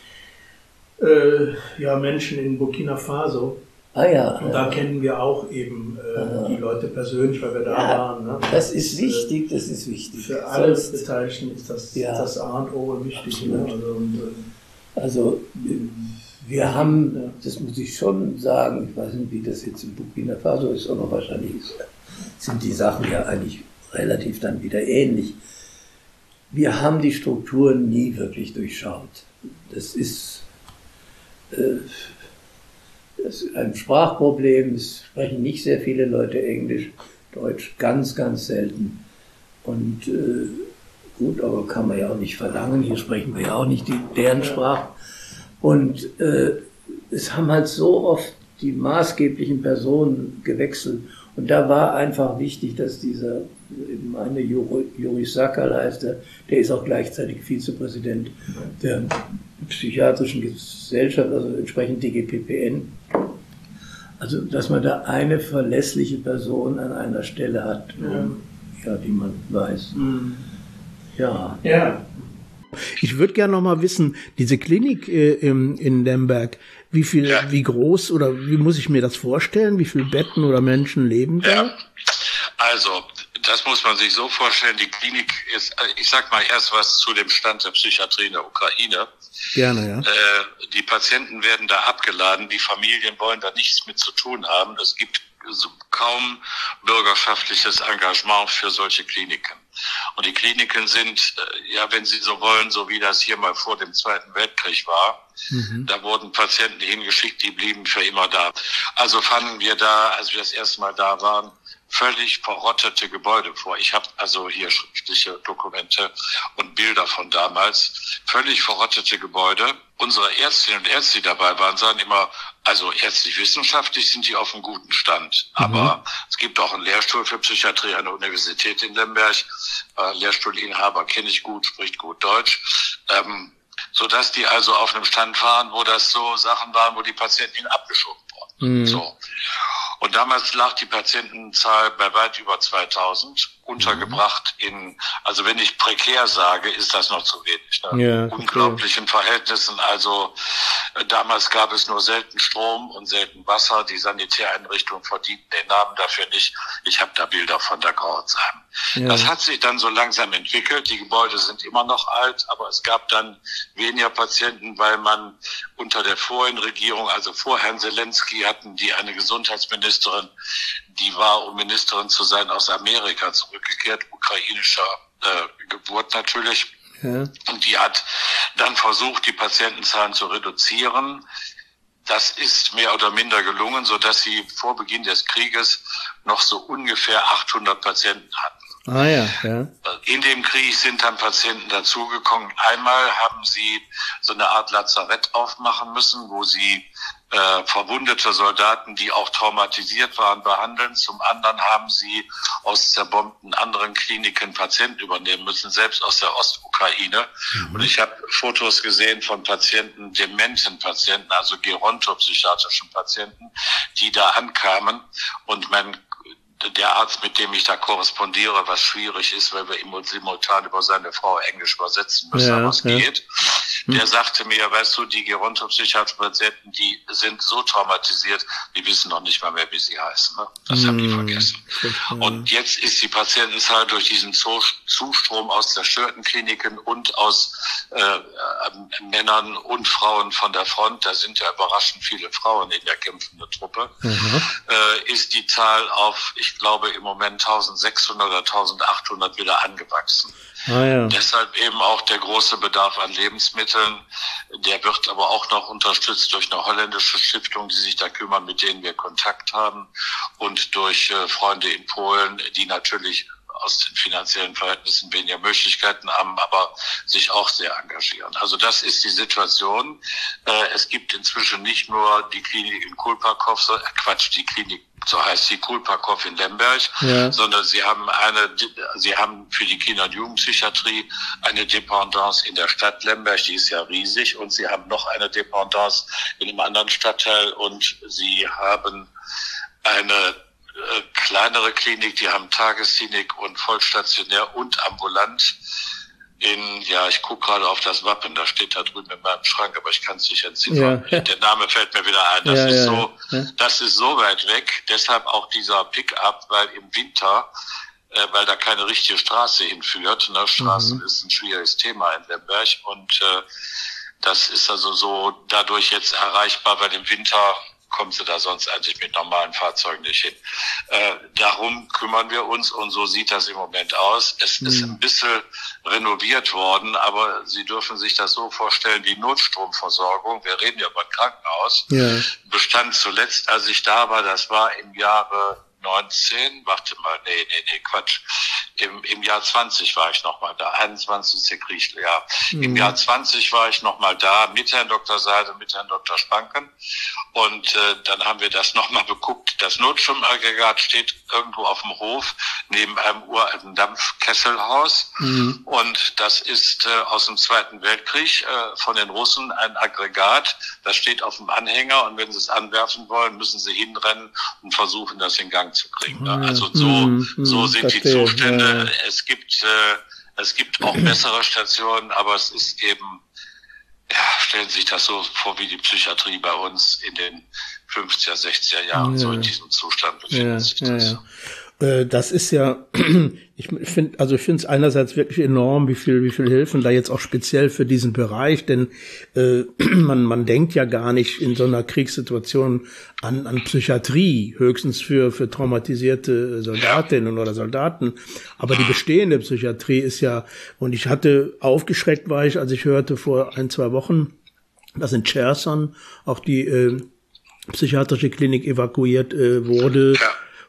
Menschen in Burkina Faso. Und da kennen wir auch eben die Leute persönlich, weil wir da waren. Ne? Das ist wichtig, das ist wichtig. Für alle Beteiligten ist das A und O wichtig. Ne? Also wir haben, das muss ich schon sagen, ich weiß nicht, wie das jetzt in Burkina Faso ist, aber wahrscheinlich sind die Sachen ja eigentlich relativ dann wieder ähnlich. Wir haben die Strukturen nie wirklich durchschaut. Das ist ein Sprachproblem, es sprechen nicht sehr viele Leute Englisch, Deutsch ganz, ganz selten. Und gut, aber kann man ja auch nicht verlangen, hier sprechen wir ja auch nicht deren Sprache. Und es haben halt so oft die maßgeblichen Personen gewechselt. Und da war einfach wichtig, dass dieser, meine Juri Sakal heißt der ist auch gleichzeitig Vizepräsident der Psychiatrischen Gesellschaft, also entsprechend DGPPN. Also, dass man da eine verlässliche Person an einer Stelle hat, die man weiß. Ja. Ich würde gerne noch mal wissen, diese Klinik in Lemberg, wie groß oder wie muss ich mir das vorstellen? Wie viele Betten oder Menschen leben da? Ja. Also, das muss man sich so vorstellen, die Klinik ist, ich sag mal erst was zu dem Stand der Psychiatrie in der Ukraine. Gerne, ja. Die Patienten werden da abgeladen, die Familien wollen da nichts mit zu tun haben. Es gibt so kaum bürgerschaftliches Engagement für solche Kliniken. Und die Kliniken sind, wenn Sie so wollen, so wie das hier mal vor dem Zweiten Weltkrieg war. Da wurden Patienten hingeschickt, die blieben für immer da. Also fanden wir da, als wir das erste Mal da waren, völlig verrottete Gebäude vor. Ich habe also hier schriftliche Dokumente und Bilder von damals. Völlig verrottete Gebäude. Unsere Ärztinnen und Ärzte, die dabei waren, sagen immer, also ärztlich-wissenschaftlich sind die auf einem guten Stand. Aber es gibt auch einen Lehrstuhl für Psychiatrie an der Universität in Lemberg. Lehrstuhlinhaber kenne ich gut, spricht gut Deutsch. sodass die also auf einem Stand waren, wo das so Sachen waren, wo die Patienten abgeschoben wurden. So. Und damals lag die Patientenzahl bei weit über 2000, untergebracht also wenn ich prekär sage, ist das noch zu wenig. Ne? Ja, Unglaublichen Verhältnissen. Also damals gab es nur selten Strom und selten Wasser. Die Sanitäreinrichtungen verdienten den Namen dafür nicht. Ich habe da Bilder von der Grauzheim. Ja. Das hat sich dann so langsam entwickelt. Die Gebäude sind immer noch alt, aber es gab dann weniger Patienten, weil man unter der vorigen Regierung, also vor Herrn Zelensky, hatten die eine Gesundheitsministerin, die war, um Ministerin zu sein, aus Amerika zurückgekehrt, ukrainischer Geburt natürlich. Ja. Und die hat dann versucht, die Patientenzahlen zu reduzieren. Das ist mehr oder minder gelungen, sodass sie vor Beginn des Krieges noch so ungefähr 800 Patienten hatten. Ah ja, ja. In dem Krieg sind dann Patienten dazugekommen. Einmal haben sie so eine Art Lazarett aufmachen müssen, wo sie verwundete Soldaten, die auch traumatisiert waren, behandeln. Zum anderen haben sie aus zerbombten anderen Kliniken Patienten übernehmen müssen, selbst aus der Ostukraine. Und ich habe Fotos gesehen von Patienten, dementen Patienten, also gerontopsychiatrischen Patienten, die da ankamen. Und der Arzt, mit dem ich da korrespondiere, was schwierig ist, weil wir simultan über seine Frau Englisch übersetzen müssen, aber es geht. Der sagte mir, weißt du, die gerontopsychiatrischen Patienten, die sind so traumatisiert, die wissen noch nicht mal mehr, wie sie heißen. Ne? Das haben die vergessen. Und jetzt ist die Patientenzahl durch diesen Zustrom aus zerstörten Kliniken und aus Männern und Frauen von der Front, da sind ja überraschend viele Frauen in der kämpfenden Truppe, ist die Zahl auf, ich glaube, im Moment 1600 oder 1800 wieder angewachsen. Ah, ja. Deshalb eben auch der große Bedarf an Lebensmitteln. Der wird aber auch noch unterstützt durch eine holländische Stiftung, die sich da kümmern, mit denen wir Kontakt haben, und durch Freunde in Polen, die natürlich aus den finanziellen Verhältnissen weniger Möglichkeiten haben, aber sich auch sehr engagieren. Also das ist die Situation. Es gibt inzwischen nicht nur die Klinik in Kulpakow, die Klinik, so heißt die, Kulpakow in Lemberg, sondern sie haben für die Kinder- und Jugendpsychiatrie eine Dependance in der Stadt Lemberg, die ist ja riesig, und sie haben noch eine Dependance in einem anderen Stadtteil, und sie haben eine kleinere Klinik, die haben Tagesklinik und vollstationär und ambulant ich gucke gerade auf das Wappen, da steht da drüben in meinem Schrank, aber ich kann es nicht entziffern. Ja. Der Name fällt mir wieder ein. Das ist so weit weg, deshalb auch dieser Pick-up, weil im Winter, weil da keine richtige Straße hinführt, ne? Straßen ist ein schwieriges Thema in Lemberg, und das ist also so dadurch jetzt erreichbar, weil im Winter kommen sie da sonst eigentlich mit normalen Fahrzeugen nicht hin. Darum kümmern wir uns, und so sieht das im Moment aus. Es ist ein bisschen renoviert worden, aber Sie dürfen sich das so vorstellen, die Notstromversorgung, wir reden ja über ein Krankenhaus, bestand zuletzt, als ich da war, das war im Jahre 19, Quatsch. Im Jahr 20 war ich nochmal da, 21 ist der Kriegsjahr. Im Jahr 20 war ich nochmal da, mit Herrn Dr. Seidel, mit Herrn Dr. Spanken. Und dann haben wir das nochmal geguckt. Das Notstromaggregat steht irgendwo auf dem Hof, neben einem uralten Dampfkesselhaus. Und das ist aus dem Zweiten Weltkrieg von den Russen ein Aggregat. Das steht auf dem Anhänger, und wenn Sie es anwerfen wollen, müssen Sie hinrennen und versuchen, das in Gang zu kriegen. Ne? Also so sind die Zustände. Es gibt auch bessere Stationen, aber es ist eben, stellen Sie sich das so vor, wie die Psychiatrie bei uns in den 50er, 60er Jahren so in diesem Zustand befindet sich das. Das ist ja, ich finde es einerseits wirklich enorm, wie viel Hilfen da jetzt auch speziell für diesen Bereich, denn man denkt ja gar nicht in so einer Kriegssituation an Psychiatrie, höchstens für traumatisierte Soldatinnen oder Soldaten, aber die bestehende Psychiatrie ist ja, und ich hatte aufgeschreckt, war ich, als ich hörte vor 1-2 Wochen, dass in Cherson auch die psychiatrische Klinik evakuiert wurde.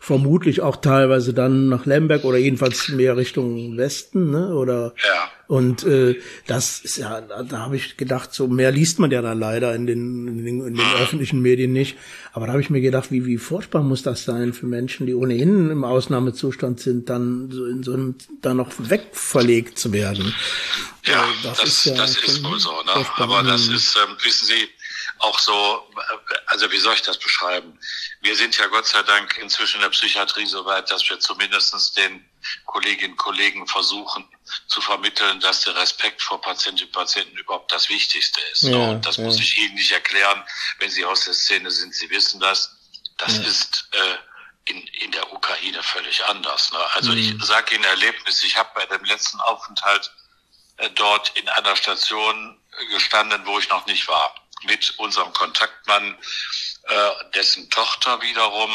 vermutlich auch teilweise dann nach Lemberg oder jedenfalls mehr Richtung Westen, ne? Oder und das ist ja, da habe ich gedacht, so mehr liest man ja dann leider in den öffentlichen Medien nicht. Aber da habe ich mir gedacht, wie furchtbar muss das sein für Menschen, die ohnehin im Ausnahmezustand sind, dann so in so einem da noch wegverlegt zu werden. Ja, das ist wohl so, ne? Aber das ist, wissen Sie, auch so, also wie soll ich das beschreiben? Wir sind ja Gott sei Dank inzwischen in der Psychiatrie so weit, dass wir zumindest den Kolleginnen und Kollegen versuchen zu vermitteln, dass der Respekt vor Patientinnen und Patienten überhaupt das Wichtigste ist. Ja, und das muss ich Ihnen nicht erklären, wenn Sie aus der Szene sind, Sie wissen das. Das ist in der Ukraine völlig anders. Ne? Also ich sage Ihnen Erlebnis, ich habe bei dem letzten Aufenthalt dort in einer Station gestanden, wo ich noch nicht war, mit unserem Kontaktmann, dessen Tochter wiederum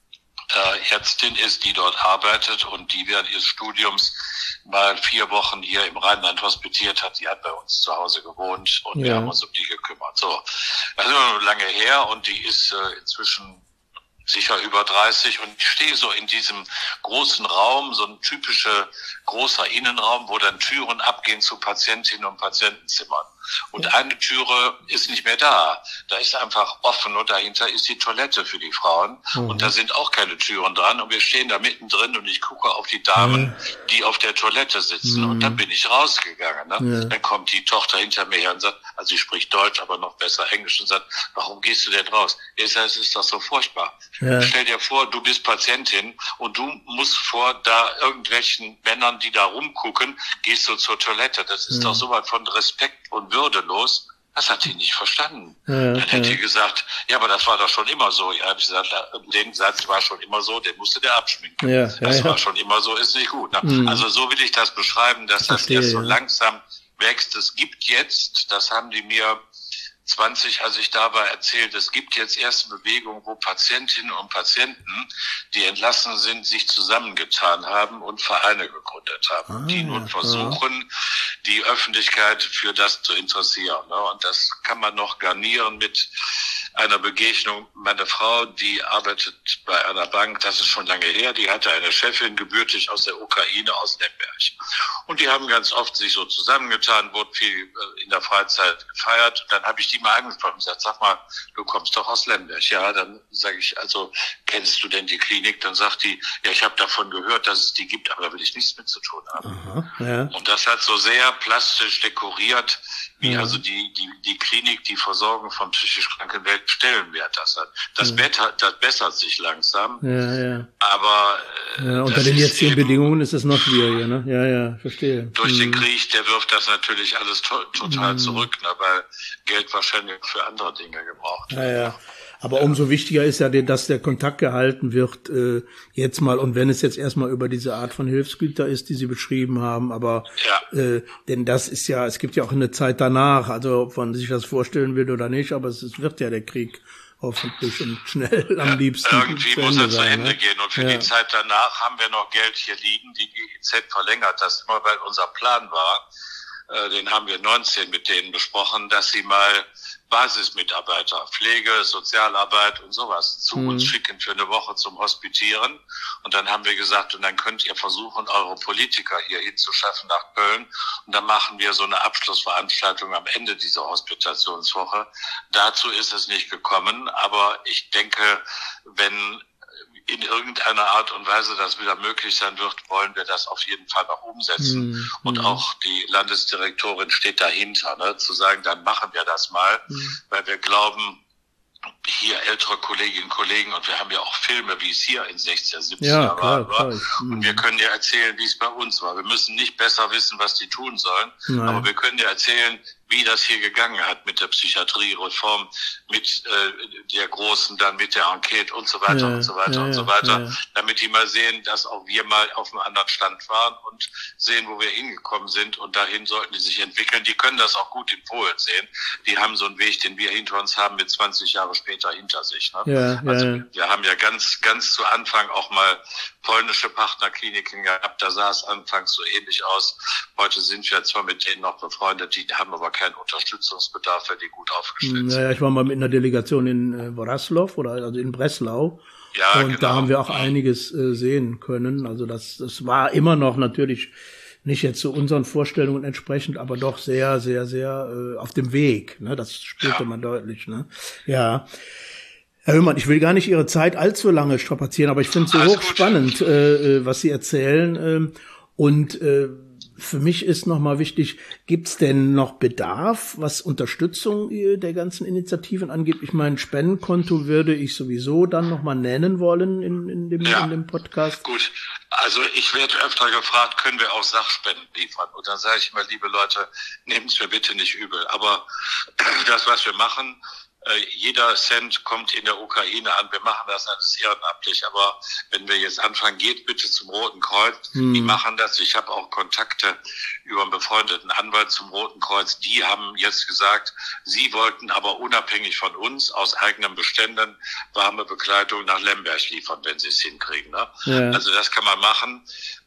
Ärztin ist, die dort arbeitet und die während ihres Studiums mal 4 Wochen hier im Rheinland hospitiert hat. Die hat bei uns zu Hause gewohnt und wir haben uns um die gekümmert. So, das ist noch lange her und die ist inzwischen sicher über 30 und ich stehe so in diesem großen Raum, so ein typischer großer Innenraum, wo dann Türen abgehen zu Patientinnen und Patientenzimmern. Und eine Türe ist nicht mehr da. Da ist einfach offen und dahinter ist die Toilette für die Frauen. Und da sind auch keine Türen dran. Und wir stehen da mittendrin und ich gucke auf die Damen, die auf der Toilette sitzen. Und dann bin ich rausgegangen. Ne? Dann kommt die Tochter hinter mir her und sagt, also sie spricht Deutsch, aber noch besser Englisch und sagt, warum gehst du denn raus? Ich sage, es ist doch so furchtbar. Stell dir vor, du bist Patientin und du musst vor da irgendwelchen Männern, die da rumgucken, gehst du zur Toilette. Das ist doch so was von Respekt und würdelos. Das hat sie nicht verstanden. Dann hätte sie gesagt, ja, aber das war doch schon immer so. Ja, habe ich gesagt, den Satz war schon immer so, den musste der abschminken. Das war schon immer so, ist nicht gut. Ne? Also so will ich das beschreiben, dass das erst so langsam wächst. Es gibt jetzt, das haben die mir 20, als ich da war, erzählt, es gibt jetzt erste Bewegungen, wo Patientinnen und Patienten, die entlassen sind, sich zusammengetan haben und Vereine gegründet haben, die nun versuchen, die Öffentlichkeit für das zu interessieren. Ne? Und das kann man noch garnieren mit einer Begegnung. Meine Frau, die arbeitet bei einer Bank, das ist schon lange her, die hatte eine Chefin, gebürtig aus der Ukraine, aus Lemberg. Und die haben ganz oft sich so zusammengetan, wurde viel in der Freizeit gefeiert. Und dann habe ich die mal angesprochen und gesagt, sag mal, du kommst doch aus Lemberg. Ja, dann sage ich, also kennst du denn die Klinik? Dann sagt die, ja, ich habe davon gehört, dass es die gibt, aber da will ich nichts mit zu tun haben. Und das hat so sehr plastisch dekoriert, wie also die Klinik, die Versorgung von psychisch kranken Welt Stellenwert das hat. Das bessert sich langsam. Aber unter den jetzigen Bedingungen ist es noch schwieriger, ne? Ja, verstehe. Durch den Krieg, der wirft das natürlich alles total zurück, ne, weil Geld wahrscheinlich für andere Dinge gebraucht wird. Aber umso wichtiger ist ja, dass der Kontakt gehalten wird, jetzt mal, und wenn es jetzt erstmal über diese Art von Hilfsgüter ist, die Sie beschrieben haben, aber denn das ist ja, es gibt ja auch eine Zeit danach, also ob man sich das vorstellen will oder nicht, aber es wird ja der Krieg hoffentlich und schnell am liebsten. Irgendwie muss er zu Ende gehen und für die Zeit danach haben wir noch Geld hier liegen, die GIZ verlängert das immer, weil unser Plan war, den haben wir 19 mit denen besprochen, dass sie mal Basismitarbeiter, Pflege, Sozialarbeit und sowas zu uns schicken für eine Woche zum Hospitieren. Und dann haben wir gesagt, und dann könnt ihr versuchen, eure Politiker hier hinzuschaffen nach Köln. Und dann machen wir so eine Abschlussveranstaltung am Ende dieser Hospitationswoche. Dazu ist es nicht gekommen, aber ich denke, wenn in irgendeiner Art und Weise das wieder möglich sein wird, wollen wir das auf jeden Fall noch umsetzen. Und auch die Landesdirektorin steht dahinter, ne, zu sagen, dann machen wir das mal, weil wir glauben, hier ältere Kolleginnen und Kollegen, und wir haben ja auch Filme, wie es hier in 60er, 70er war. Und wir können ja erzählen, wie es bei uns war. Wir müssen nicht besser wissen, was die tun sollen, aber wir können ja erzählen, wie das hier gegangen hat mit der Psychiatriereform, mit der großen, dann mit der Enquete und so weiter und so weiter und so weiter, damit die mal sehen, dass auch wir mal auf einem anderen Stand waren und sehen, wo wir hingekommen sind, und dahin sollten die sich entwickeln. Die können das auch gut in Polen sehen. Die haben so einen Weg, den wir hinter uns haben, mit 20 Jahre später hinter sich. Ne? Wir haben ja ganz zu Anfang auch mal polnische Partnerkliniken gehabt, da sah es anfangs so ähnlich aus. Heute sind wir zwar mit denen noch befreundet, die haben aber keinen Unterstützungsbedarf, weil die gut aufgestellt sind. Ich war mal mit einer Delegation in Wrocław also in Breslau, Ja, und da haben wir auch einiges sehen können. Also das war immer noch natürlich nicht jetzt zu unseren Vorstellungen entsprechend, aber doch sehr, sehr, sehr auf dem Weg. Ne? Das spürte man deutlich. Ne? Ja. Herr Höhmann, ich will gar nicht Ihre Zeit allzu lange strapazieren, aber ich finde es so hochspannend, was Sie erzählen. Und für mich ist nochmal wichtig, gibt es denn noch Bedarf, was Unterstützung der ganzen Initiativen angeht? Ich meine, Spendenkonto würde ich sowieso dann nochmal nennen wollen in dem Podcast. Gut, also ich werde öfter gefragt, können wir auch Sachspenden liefern? Und dann sage ich immer, liebe Leute, nehmt es mir bitte nicht übel. Aber das, was wir machen, jeder Cent kommt in der Ukraine an. Wir machen das alles ehrenamtlich. Aber wenn wir jetzt anfangen, geht bitte zum Roten Kreuz. Die machen das. Ich habe auch Kontakte über einen befreundeten Anwalt zum Roten Kreuz. Die haben jetzt gesagt, sie wollten aber unabhängig von uns aus eigenen Beständen warme Bekleidung nach Lemberg liefern, wenn sie es hinkriegen. Ne? Ja. Also das kann man machen.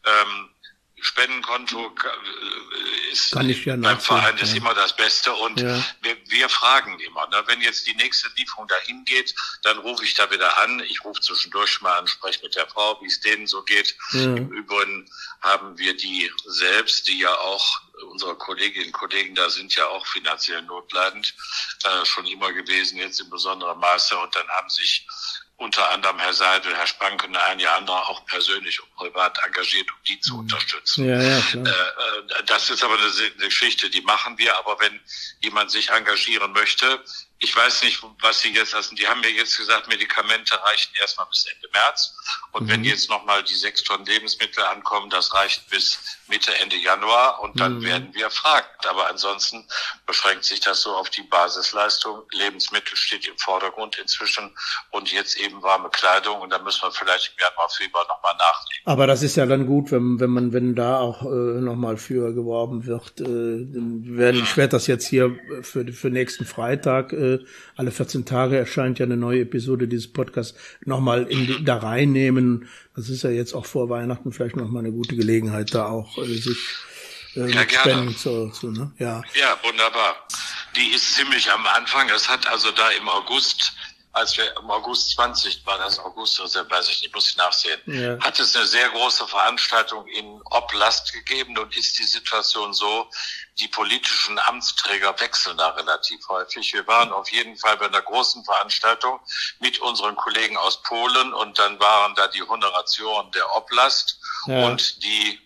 Spendenkonto ist beim Verein ist immer das Beste und wir fragen immer, ne? Wenn jetzt die nächste Lieferung dahin geht, dann rufe ich da wieder an. Ich rufe zwischendurch mal an, spreche mit der Frau, wie es denen so geht. Im Übrigen haben wir die selbst, die ja auch unsere Kolleginnen und Kollegen da sind ja auch finanziell notleidend, schon immer gewesen, jetzt in besonderem Maße. Und dann haben sich unter anderem Herr Seidel, Herr Spanke und einige andere auch persönlich und privat engagiert, um die zu unterstützen. Ja, klar. Das ist aber eine Geschichte, die machen wir. Aber wenn jemand sich engagieren möchte, ich weiß nicht, was Sie jetzt lassen. Die haben mir jetzt gesagt, Medikamente reichen erstmal bis Ende März. Und wenn jetzt nochmal die 6 Tonnen Lebensmittel ankommen, das reicht bis Mitte, Ende Januar. Und dann werden wir fragen. Aber ansonsten beschränkt sich das so auf die Basisleistung. Lebensmittel steht im Vordergrund inzwischen. Und jetzt eben warme Kleidung. Und dann müssen wir vielleicht im Januar, Februar nochmal nachlegen. Aber das ist ja dann gut, wenn da auch nochmal für geworben wird. Ich werde das jetzt hier für nächsten Freitag, alle 14 Tage erscheint ja eine neue Episode dieses Podcasts, nochmal da reinnehmen. Das ist ja jetzt auch vor Weihnachten vielleicht nochmal eine gute Gelegenheit, da auch sich Spenden zu ne? Ja, wunderbar. Die ist ziemlich am Anfang. Das hat also da im August, als wir im August 20, war das August, weiß ich nicht, muss ich nachsehen, hat es eine sehr große Veranstaltung in Oblast gegeben. Und ist die Situation so, die politischen Amtsträger wechseln da relativ häufig. Wir waren auf jeden Fall bei einer großen Veranstaltung mit unseren Kollegen aus Polen und dann waren da die Honoratioren der Oblast und die,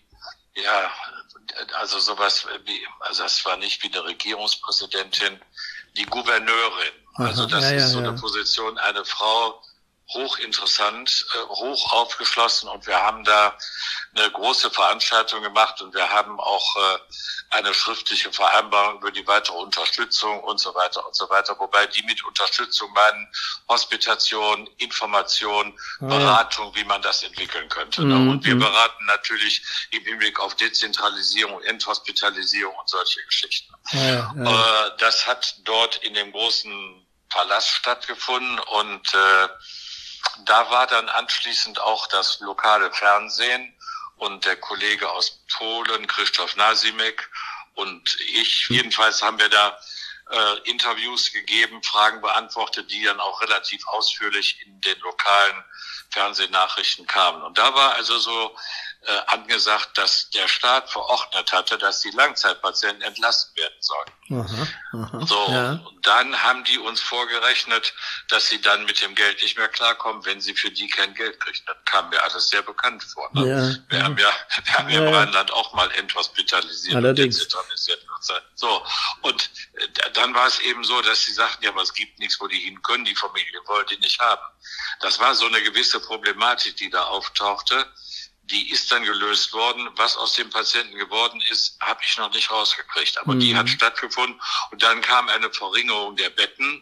also sowas wie, also das war nicht wie eine Regierungspräsidentin, die Gouverneurin. Also das ist so eine Position, eine Frau, hochinteressant, hoch aufgeschlossen, und wir haben da eine große Veranstaltung gemacht und wir haben auch eine schriftliche Vereinbarung über die weitere Unterstützung und so weiter, wobei die mit Unterstützung meinen Hospitation, Information, Beratung, wie man das entwickeln könnte. Und wir beraten natürlich im Hinblick auf Dezentralisierung, Enthospitalisierung und solche Geschichten. Das hat dort in dem großen Palast stattgefunden und da war dann anschließend auch das lokale Fernsehen und der Kollege aus Polen, Krzysztof Nasimek, und ich. Jedenfalls haben wir da Interviews gegeben, Fragen beantwortet, die dann auch relativ ausführlich in den lokalen Fernsehnachrichten kamen. Und da war also so angesagt, dass der Staat verordnet hatte, dass die Langzeitpatienten entlassen werden sollen. Und dann haben die uns vorgerechnet, dass sie dann mit dem Geld nicht mehr klarkommen, wenn sie für die kein Geld kriegen. Das kam mir alles sehr bekannt vor. Ne? Wir haben ja im Rheinland auch mal enthospitalisiert und dezentralisiert. So, und dann war es eben so, dass sie sagten, ja, aber es gibt nichts, wo die hin können, die Familie wollte die nicht haben. Das war so eine gewisse Problematik, die da auftauchte. Die ist dann gelöst worden. Was aus dem Patienten geworden ist, habe ich noch nicht rausgekriegt. Aber die hat stattgefunden. Und dann kam eine Verringerung der Betten.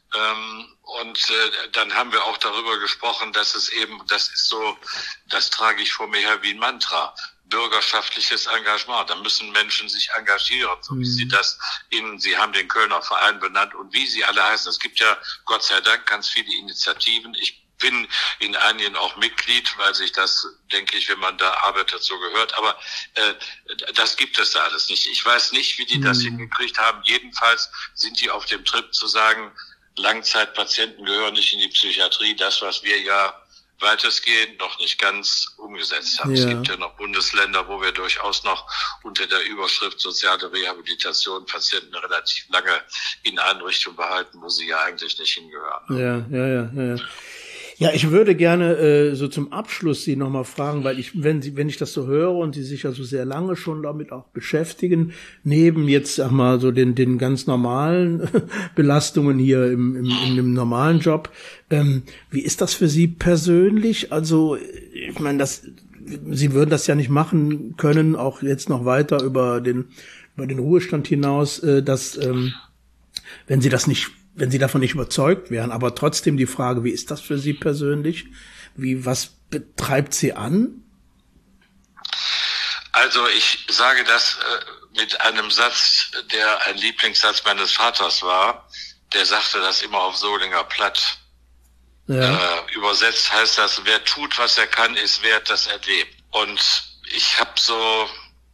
Dann haben wir auch darüber gesprochen, dass es eben, das ist so, das trage ich vor mir her wie ein Mantra, bürgerschaftliches Engagement. Da müssen Menschen sich engagieren, so wie Sie haben den Kölner Verein benannt und wie sie alle heißen. Es gibt ja Gott sei Dank ganz viele Initiativen. Ich bin in einigen auch Mitglied, weil sich das, denke ich, wenn man da arbeitet, so gehört. Aber das gibt es da alles nicht. Ich weiß nicht, wie die das hingekriegt haben. Jedenfalls sind die auf dem Trip zu sagen, Langzeitpatienten gehören nicht in die Psychiatrie. Das, was wir ja weitestgehend noch nicht ganz umgesetzt haben. Ja. Es gibt ja noch Bundesländer, wo wir durchaus noch unter der Überschrift soziale Rehabilitation Patienten relativ lange in Einrichtungen behalten, wo sie ja eigentlich nicht hingehören. Ja. Ja, ich würde gerne so zum Abschluss Sie nochmal fragen, weil wenn ich das so höre und Sie sich ja so sehr lange schon damit auch beschäftigen, neben jetzt, sag mal, so den ganz normalen Belastungen hier in dem normalen Job, wie ist das für Sie persönlich? Also, ich meine, Sie würden das ja nicht machen können, auch jetzt noch weiter über den Ruhestand hinaus, dass, wenn Sie davon nicht überzeugt wären, aber trotzdem die Frage, wie ist das für Sie persönlich? Was betreibt Sie an? Also ich sage das mit einem Satz, der ein Lieblingssatz meines Vaters war. Der sagte das immer auf Solinger Platt. Ja. Übersetzt heißt das, wer tut, was er kann, ist wert, dass er lebt. Und ich habe so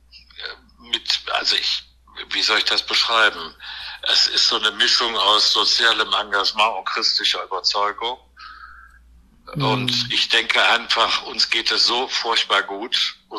wie soll ich das beschreiben? Es ist so eine Mischung aus sozialem Engagement und christlicher Überzeugung. Und ich denke einfach, uns geht es so furchtbar gut.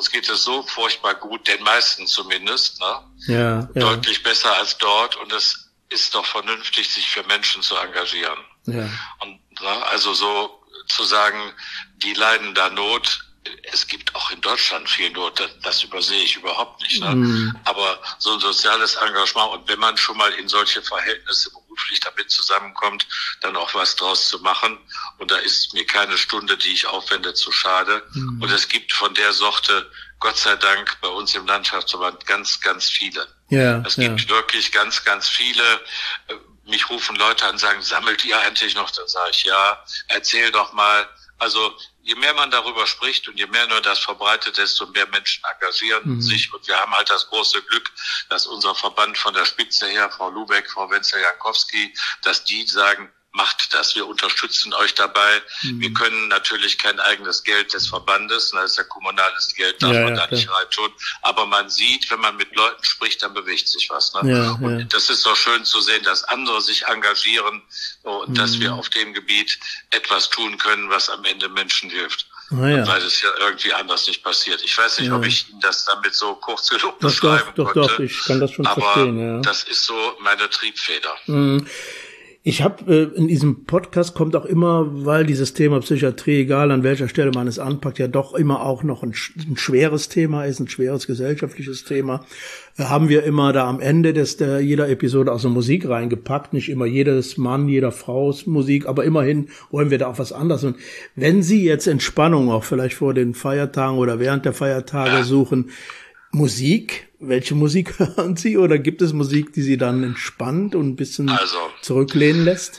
Den meisten zumindest, ne? Ja. Deutlich besser als dort. Und es ist doch vernünftig, sich für Menschen zu engagieren. Ja. Und also so zu sagen, die leiden da Not. Es gibt auch in Deutschland viel Not, das übersehe ich überhaupt nicht. Ne? Aber so ein soziales Engagement und wenn man schon mal in solche Verhältnisse beruflich damit zusammenkommt, dann auch was draus zu machen. Und da ist mir keine Stunde, die ich aufwende, zu schade. Und es gibt von der Sorte, Gott sei Dank, bei uns im Landschaftsverband ganz, ganz viele. Ja, es gibt wirklich ganz, ganz viele. Mich rufen Leute an und sagen, sammelt ihr eigentlich noch? Dann sage ich, ja, erzähl doch mal. Also je mehr man darüber spricht und je mehr nur das verbreitet, desto mehr Menschen engagieren sich. Und wir haben halt das große Glück, dass unser Verband von der Spitze her, Frau Lubeck, Frau Wenzel-Jankowski, dass die sagen, macht das, wir unterstützen euch dabei. Wir können natürlich kein eigenes Geld des Verbandes, das ist ja kommunales Geld, darf man da nicht reintun. Aber man sieht, wenn man mit Leuten spricht, dann bewegt sich was. Ne? Und das ist doch schön zu sehen, dass andere sich engagieren und dass wir auf dem Gebiet etwas tun können, was am Ende Menschen hilft. Weil es ja irgendwie anders nicht passiert. Ich weiß nicht, ob ich Ihnen das damit so kurz genug beschreiben konnte. Doch, ich kann das schon verstehen. Aber das ist so meine Triebfeder. Ich habe in diesem Podcast kommt auch immer, weil dieses Thema Psychiatrie, egal an welcher Stelle man es anpackt, ja doch immer auch noch ein schweres Thema ist, ein schweres gesellschaftliches Thema, haben wir immer da am Ende jeder Episode auch so Musik reingepackt, nicht immer jedes Mann, jeder Frau's Musik, aber immerhin wollen wir da auch was anderes. Und wenn Sie jetzt Entspannung auch vielleicht vor den Feiertagen oder während der Feiertage suchen, Musik, welche Musik hören Sie oder gibt es Musik, die Sie dann entspannt und ein bisschen zurücklehnen lässt?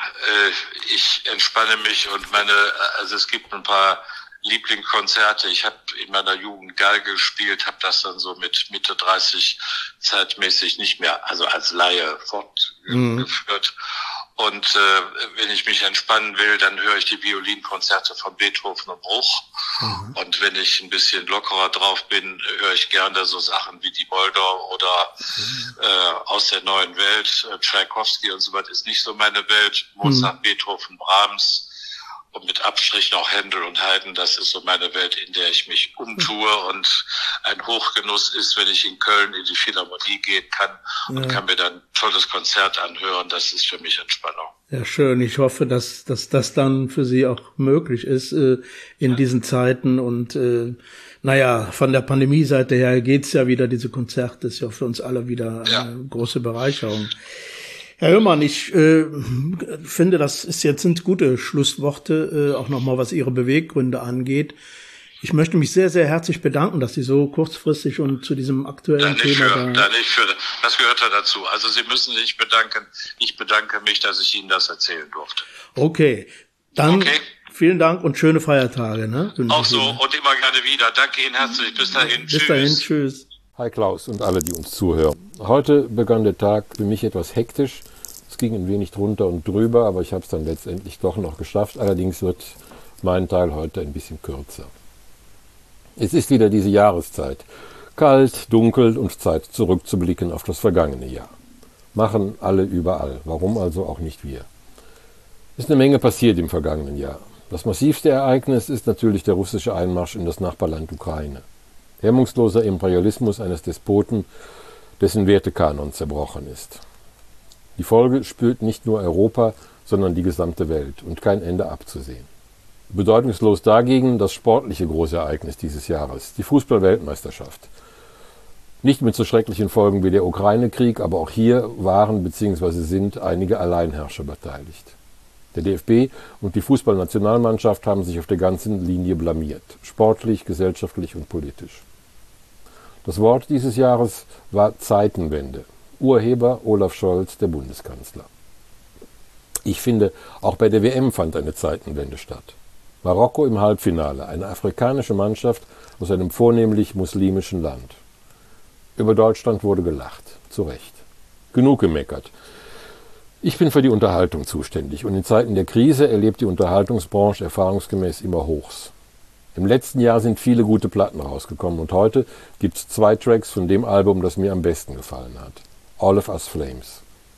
Ich entspanne mich und es gibt ein paar Lieblingskonzerte. Ich habe in meiner Jugend Geige gespielt, habe das dann so mit Mitte 30 zeitmäßig nicht mehr, also als Laie fortgeführt. Und wenn ich mich entspannen will, dann höre ich die Violinkonzerte von Beethoven und Bruch. Und wenn ich ein bisschen lockerer drauf bin, höre ich gerne so Sachen wie die Moldau oder aus der neuen Welt. Tschaikowski und so weiter ist nicht so meine Welt. Mozart, Beethoven, Brahms und mit Abstrich noch Händel und Haydn. Das ist so meine Welt, in der ich mich umtue. Und ein Hochgenuss ist, wenn ich in Köln in die Philharmonie gehen kann und kann mir dann ein tolles Konzert anhören. Das ist für mich Entspannung. Ja, schön. Ich hoffe, dass das dann für Sie auch möglich ist in diesen Zeiten. Und von der Pandemie-Seite her geht's ja wieder, diese Konzerte ist ja für uns alle wieder eine große Bereicherung. Herr Höhmann, ich finde, sind gute Schlussworte, auch nochmal, was Ihre Beweggründe angeht. Ich möchte mich sehr, sehr herzlich bedanken, dass Sie so kurzfristig und zu diesem aktuellen Thema das gehört ja dazu. Also Sie müssen sich bedanken. Ich bedanke mich, dass ich Ihnen das erzählen durfte. Okay, dann vielen Dank und schöne Feiertage. Ne? Auch so und immer gerne wieder. Danke Ihnen herzlich. Bis dahin. Bis dahin. Tschüss. Hi Klaus und alle, die uns zuhören. Heute begann der Tag für mich etwas hektisch. Es ging ein wenig drunter und drüber, aber ich habe es dann letztendlich doch noch geschafft. Allerdings wird mein Teil heute ein bisschen kürzer. Es ist wieder diese Jahreszeit. Kalt, dunkel und Zeit zurückzublicken auf das vergangene Jahr. Machen alle überall. Warum also auch nicht wir? Es ist eine Menge passiert im vergangenen Jahr. Das massivste Ereignis ist natürlich der russische Einmarsch in das Nachbarland Ukraine. Hemmungsloser Imperialismus eines Despoten, dessen Wertekanon zerbrochen ist. Die Folge spürt nicht nur Europa, sondern die gesamte Welt und kein Ende abzusehen. Bedeutungslos dagegen das sportliche Großereignis dieses Jahres, die Fußball-Weltmeisterschaft. Nicht mit so schrecklichen Folgen wie der Ukraine-Krieg, aber auch hier waren bzw. sind einige Alleinherrscher beteiligt. Der DFB und die Fußballnationalmannschaft haben sich auf der ganzen Linie blamiert, sportlich, gesellschaftlich und politisch. Das Wort dieses Jahres war Zeitenwende. Urheber Olaf Scholz, der Bundeskanzler. Ich finde, auch bei der WM fand eine Zeitenwende statt. Marokko im Halbfinale, eine afrikanische Mannschaft aus einem vornehmlich muslimischen Land. Über Deutschland wurde gelacht, zu Recht. Genug gemeckert. Ich bin für die Unterhaltung zuständig und in Zeiten der Krise erlebt die Unterhaltungsbranche erfahrungsgemäß immer Hochs. Im letzten Jahr sind viele gute Platten rausgekommen und heute gibt es 2 Tracks von dem Album, das mir am besten gefallen hat. All of Us Flames.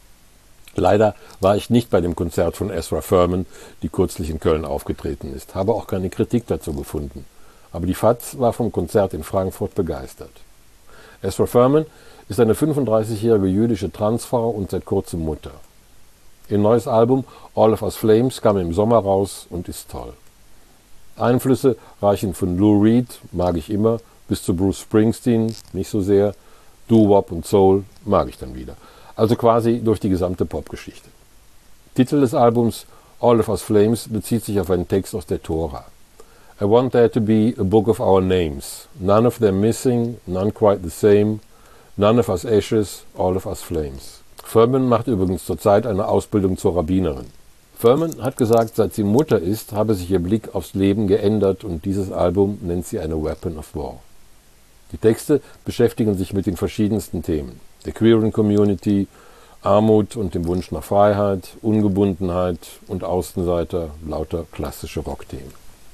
Leider war ich nicht bei dem Konzert von Ezra Furman, die kürzlich in Köln aufgetreten ist, habe auch keine Kritik dazu gefunden. Aber die FAZ war vom Konzert in Frankfurt begeistert. Ezra Furman ist eine 35-jährige jüdische Transfrau und seit kurzem Mutter. Ihr neues Album All of Us Flames kam im Sommer raus und ist toll. Einflüsse reichen von Lou Reed, mag ich immer, bis zu Bruce Springsteen, nicht so sehr, Doo-Wop und Soul, mag ich dann wieder. Also quasi durch die gesamte Popgeschichte. Titel des Albums All of Us Flames bezieht sich auf einen Text aus der Tora. I want there to be a book of our names, none of them missing, none quite the same, none of us ashes, all of us flames. Furman macht übrigens zurzeit eine Ausbildung zur Rabbinerin. Furman hat gesagt, seit sie Mutter ist, habe sich ihr Blick aufs Leben geändert und dieses Album nennt sie eine Weapon of War. Die Texte beschäftigen sich mit den verschiedensten Themen. Der queeren Community, Armut und dem Wunsch nach Freiheit, Ungebundenheit und Außenseiter, lauter klassische Rockthemen.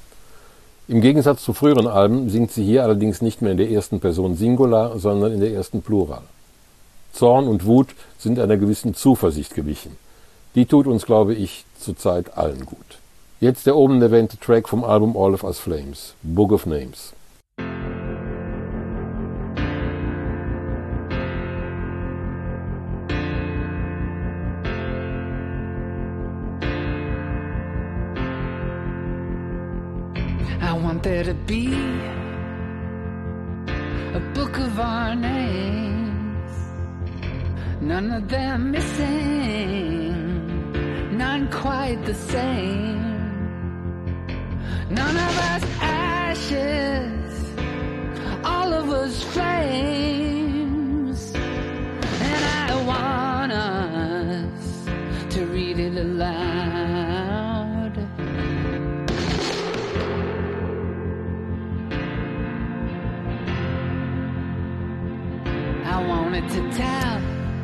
Im Gegensatz zu früheren Alben singt sie hier allerdings nicht mehr in der ersten Person Singular, sondern in der ersten Plural. Zorn und Wut sind einer gewissen Zuversicht gewichen. Die tut uns, glaube ich, zurzeit allen gut. Jetzt der oben erwähnte Track vom Album All of Us Flames, Book of Names. I want there to be a book of our names, none of them missing, none quite the same, none of us ashes, all of us flames, and I want us to read it aloud. I wanted to tell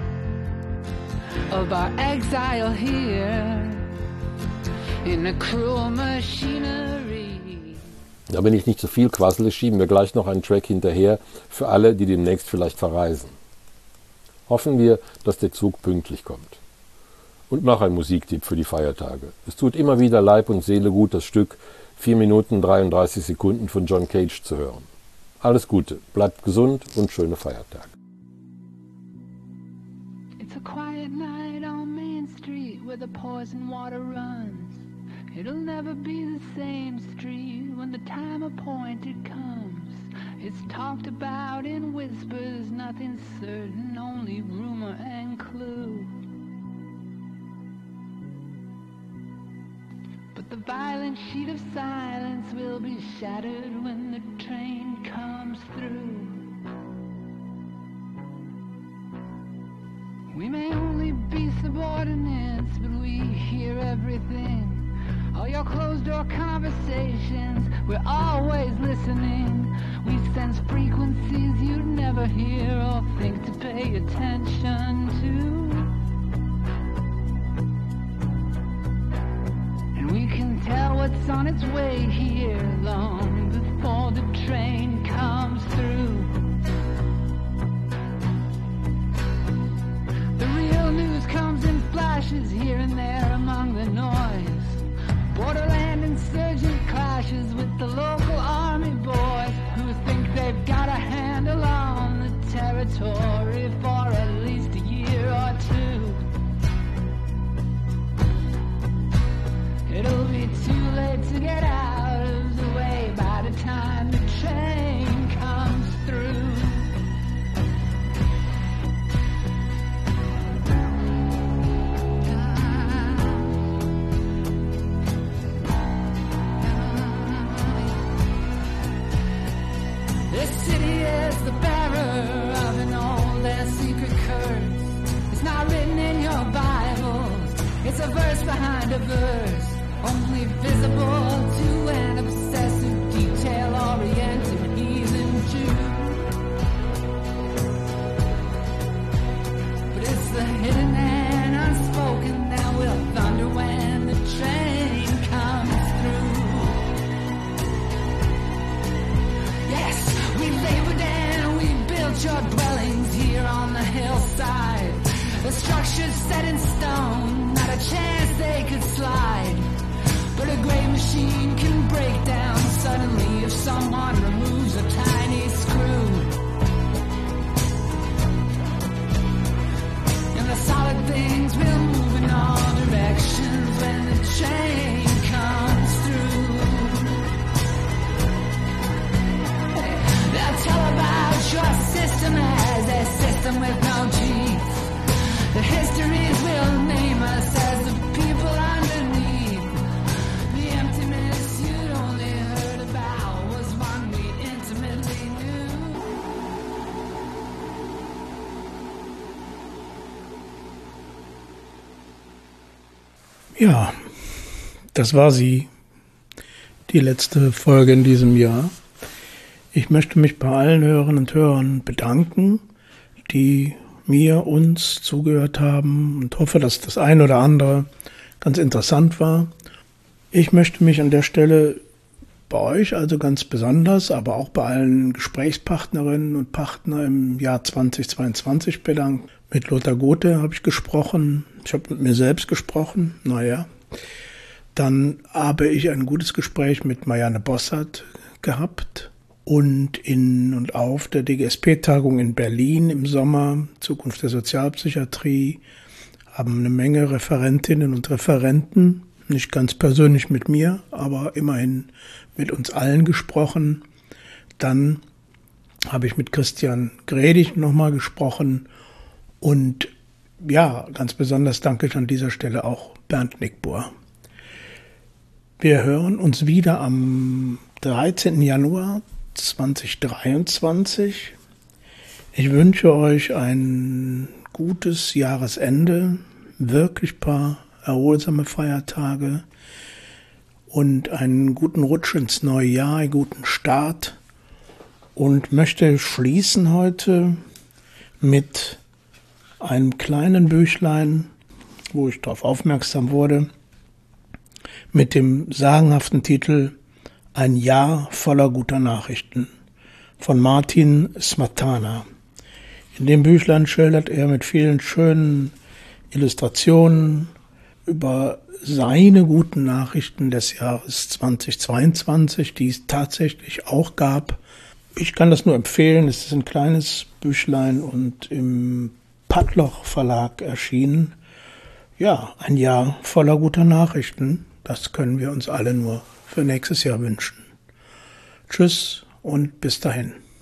of our exile here in a cruel machinery. Da wenn ich nicht so viel quassele, schieben wir gleich noch einen Track hinterher für alle, die demnächst vielleicht verreisen. Hoffen wir, dass der Zug pünktlich kommt. Und noch ein Musiktipp für die Feiertage. Es tut immer wieder Leib und Seele gut, das Stück 4 Minuten 33 Sekunden von John Cage zu hören. Alles Gute, bleibt gesund und schöne Feiertage. It's a quiet night on Main Street where the poison water runs. It'll never be the same street when the time appointed comes. It's talked about in whispers, nothing certain, only rumor and clue. But the violent sheet of silence will be shattered when the train comes through. We may only be subordinates, but we hear everything. All your closed-door conversations, we're always listening. We sense frequencies you'd never hear or think to pay attention to. And we can tell what's on its way here long before the train comes through. The real news comes in flashes here and there among the noise. Borderland insurgents It's a verse behind a verse, only visible to an obsessive, detail-oriented heathen Jew. But it's the hidden and unspoken that will thunder when the train comes through. Yes, we labored and we built your dwellings here on the hillside. The structure's set in stone, not a chance they could slide. But a great machine can break down suddenly if someone removes a tiny screw. And the solid things will move in all directions when the train comes through. They'll tell about your system as a system with no teeth. The histories will name us as the people underneath. The emptiness you'd only heard about was one we intimately knew. Ja, das war sie, die letzte Folge in diesem Jahr. Ich möchte mich bei allen Hörerinnen und Hörern bedanken, die uns zugehört haben und hoffe, dass das ein oder andere ganz interessant war. Ich möchte mich an der Stelle bei euch also ganz besonders, aber auch bei allen Gesprächspartnerinnen und Partnern im Jahr 2022 bedanken. Mit Lothar Gothe habe ich gesprochen, ich habe mit mir selbst gesprochen, Dann habe ich ein gutes Gespräch mit Marianne Bossert gehabt. Und in und auf der DGSP-Tagung in Berlin im Sommer, Zukunft der Sozialpsychiatrie, haben eine Menge Referentinnen und Referenten, nicht ganz persönlich mit mir, aber immerhin mit uns allen gesprochen. Dann habe ich mit Christian Gredig nochmal gesprochen und ja, ganz besonders danke ich an dieser Stelle auch Bernd Nickbohr. Wir hören uns wieder am 13. Januar 2023. Ich wünsche euch ein gutes Jahresende, wirklich paar erholsame Feiertage und einen guten Rutsch ins neue Jahr, einen guten Start und möchte schließen heute mit einem kleinen Büchlein, wo ich darauf aufmerksam wurde, mit dem sagenhaften Titel Ein Jahr voller guter Nachrichten von Martin Smatana. In dem Büchlein schildert er mit vielen schönen Illustrationen über seine guten Nachrichten des Jahres 2022, die es tatsächlich auch gab. Ich kann das nur empfehlen, es ist ein kleines Büchlein und im Padloch Verlag erschienen. Ja, ein Jahr voller guter Nachrichten, das können wir uns alle nur für nächstes Jahr wünschen. Tschüss und bis dahin.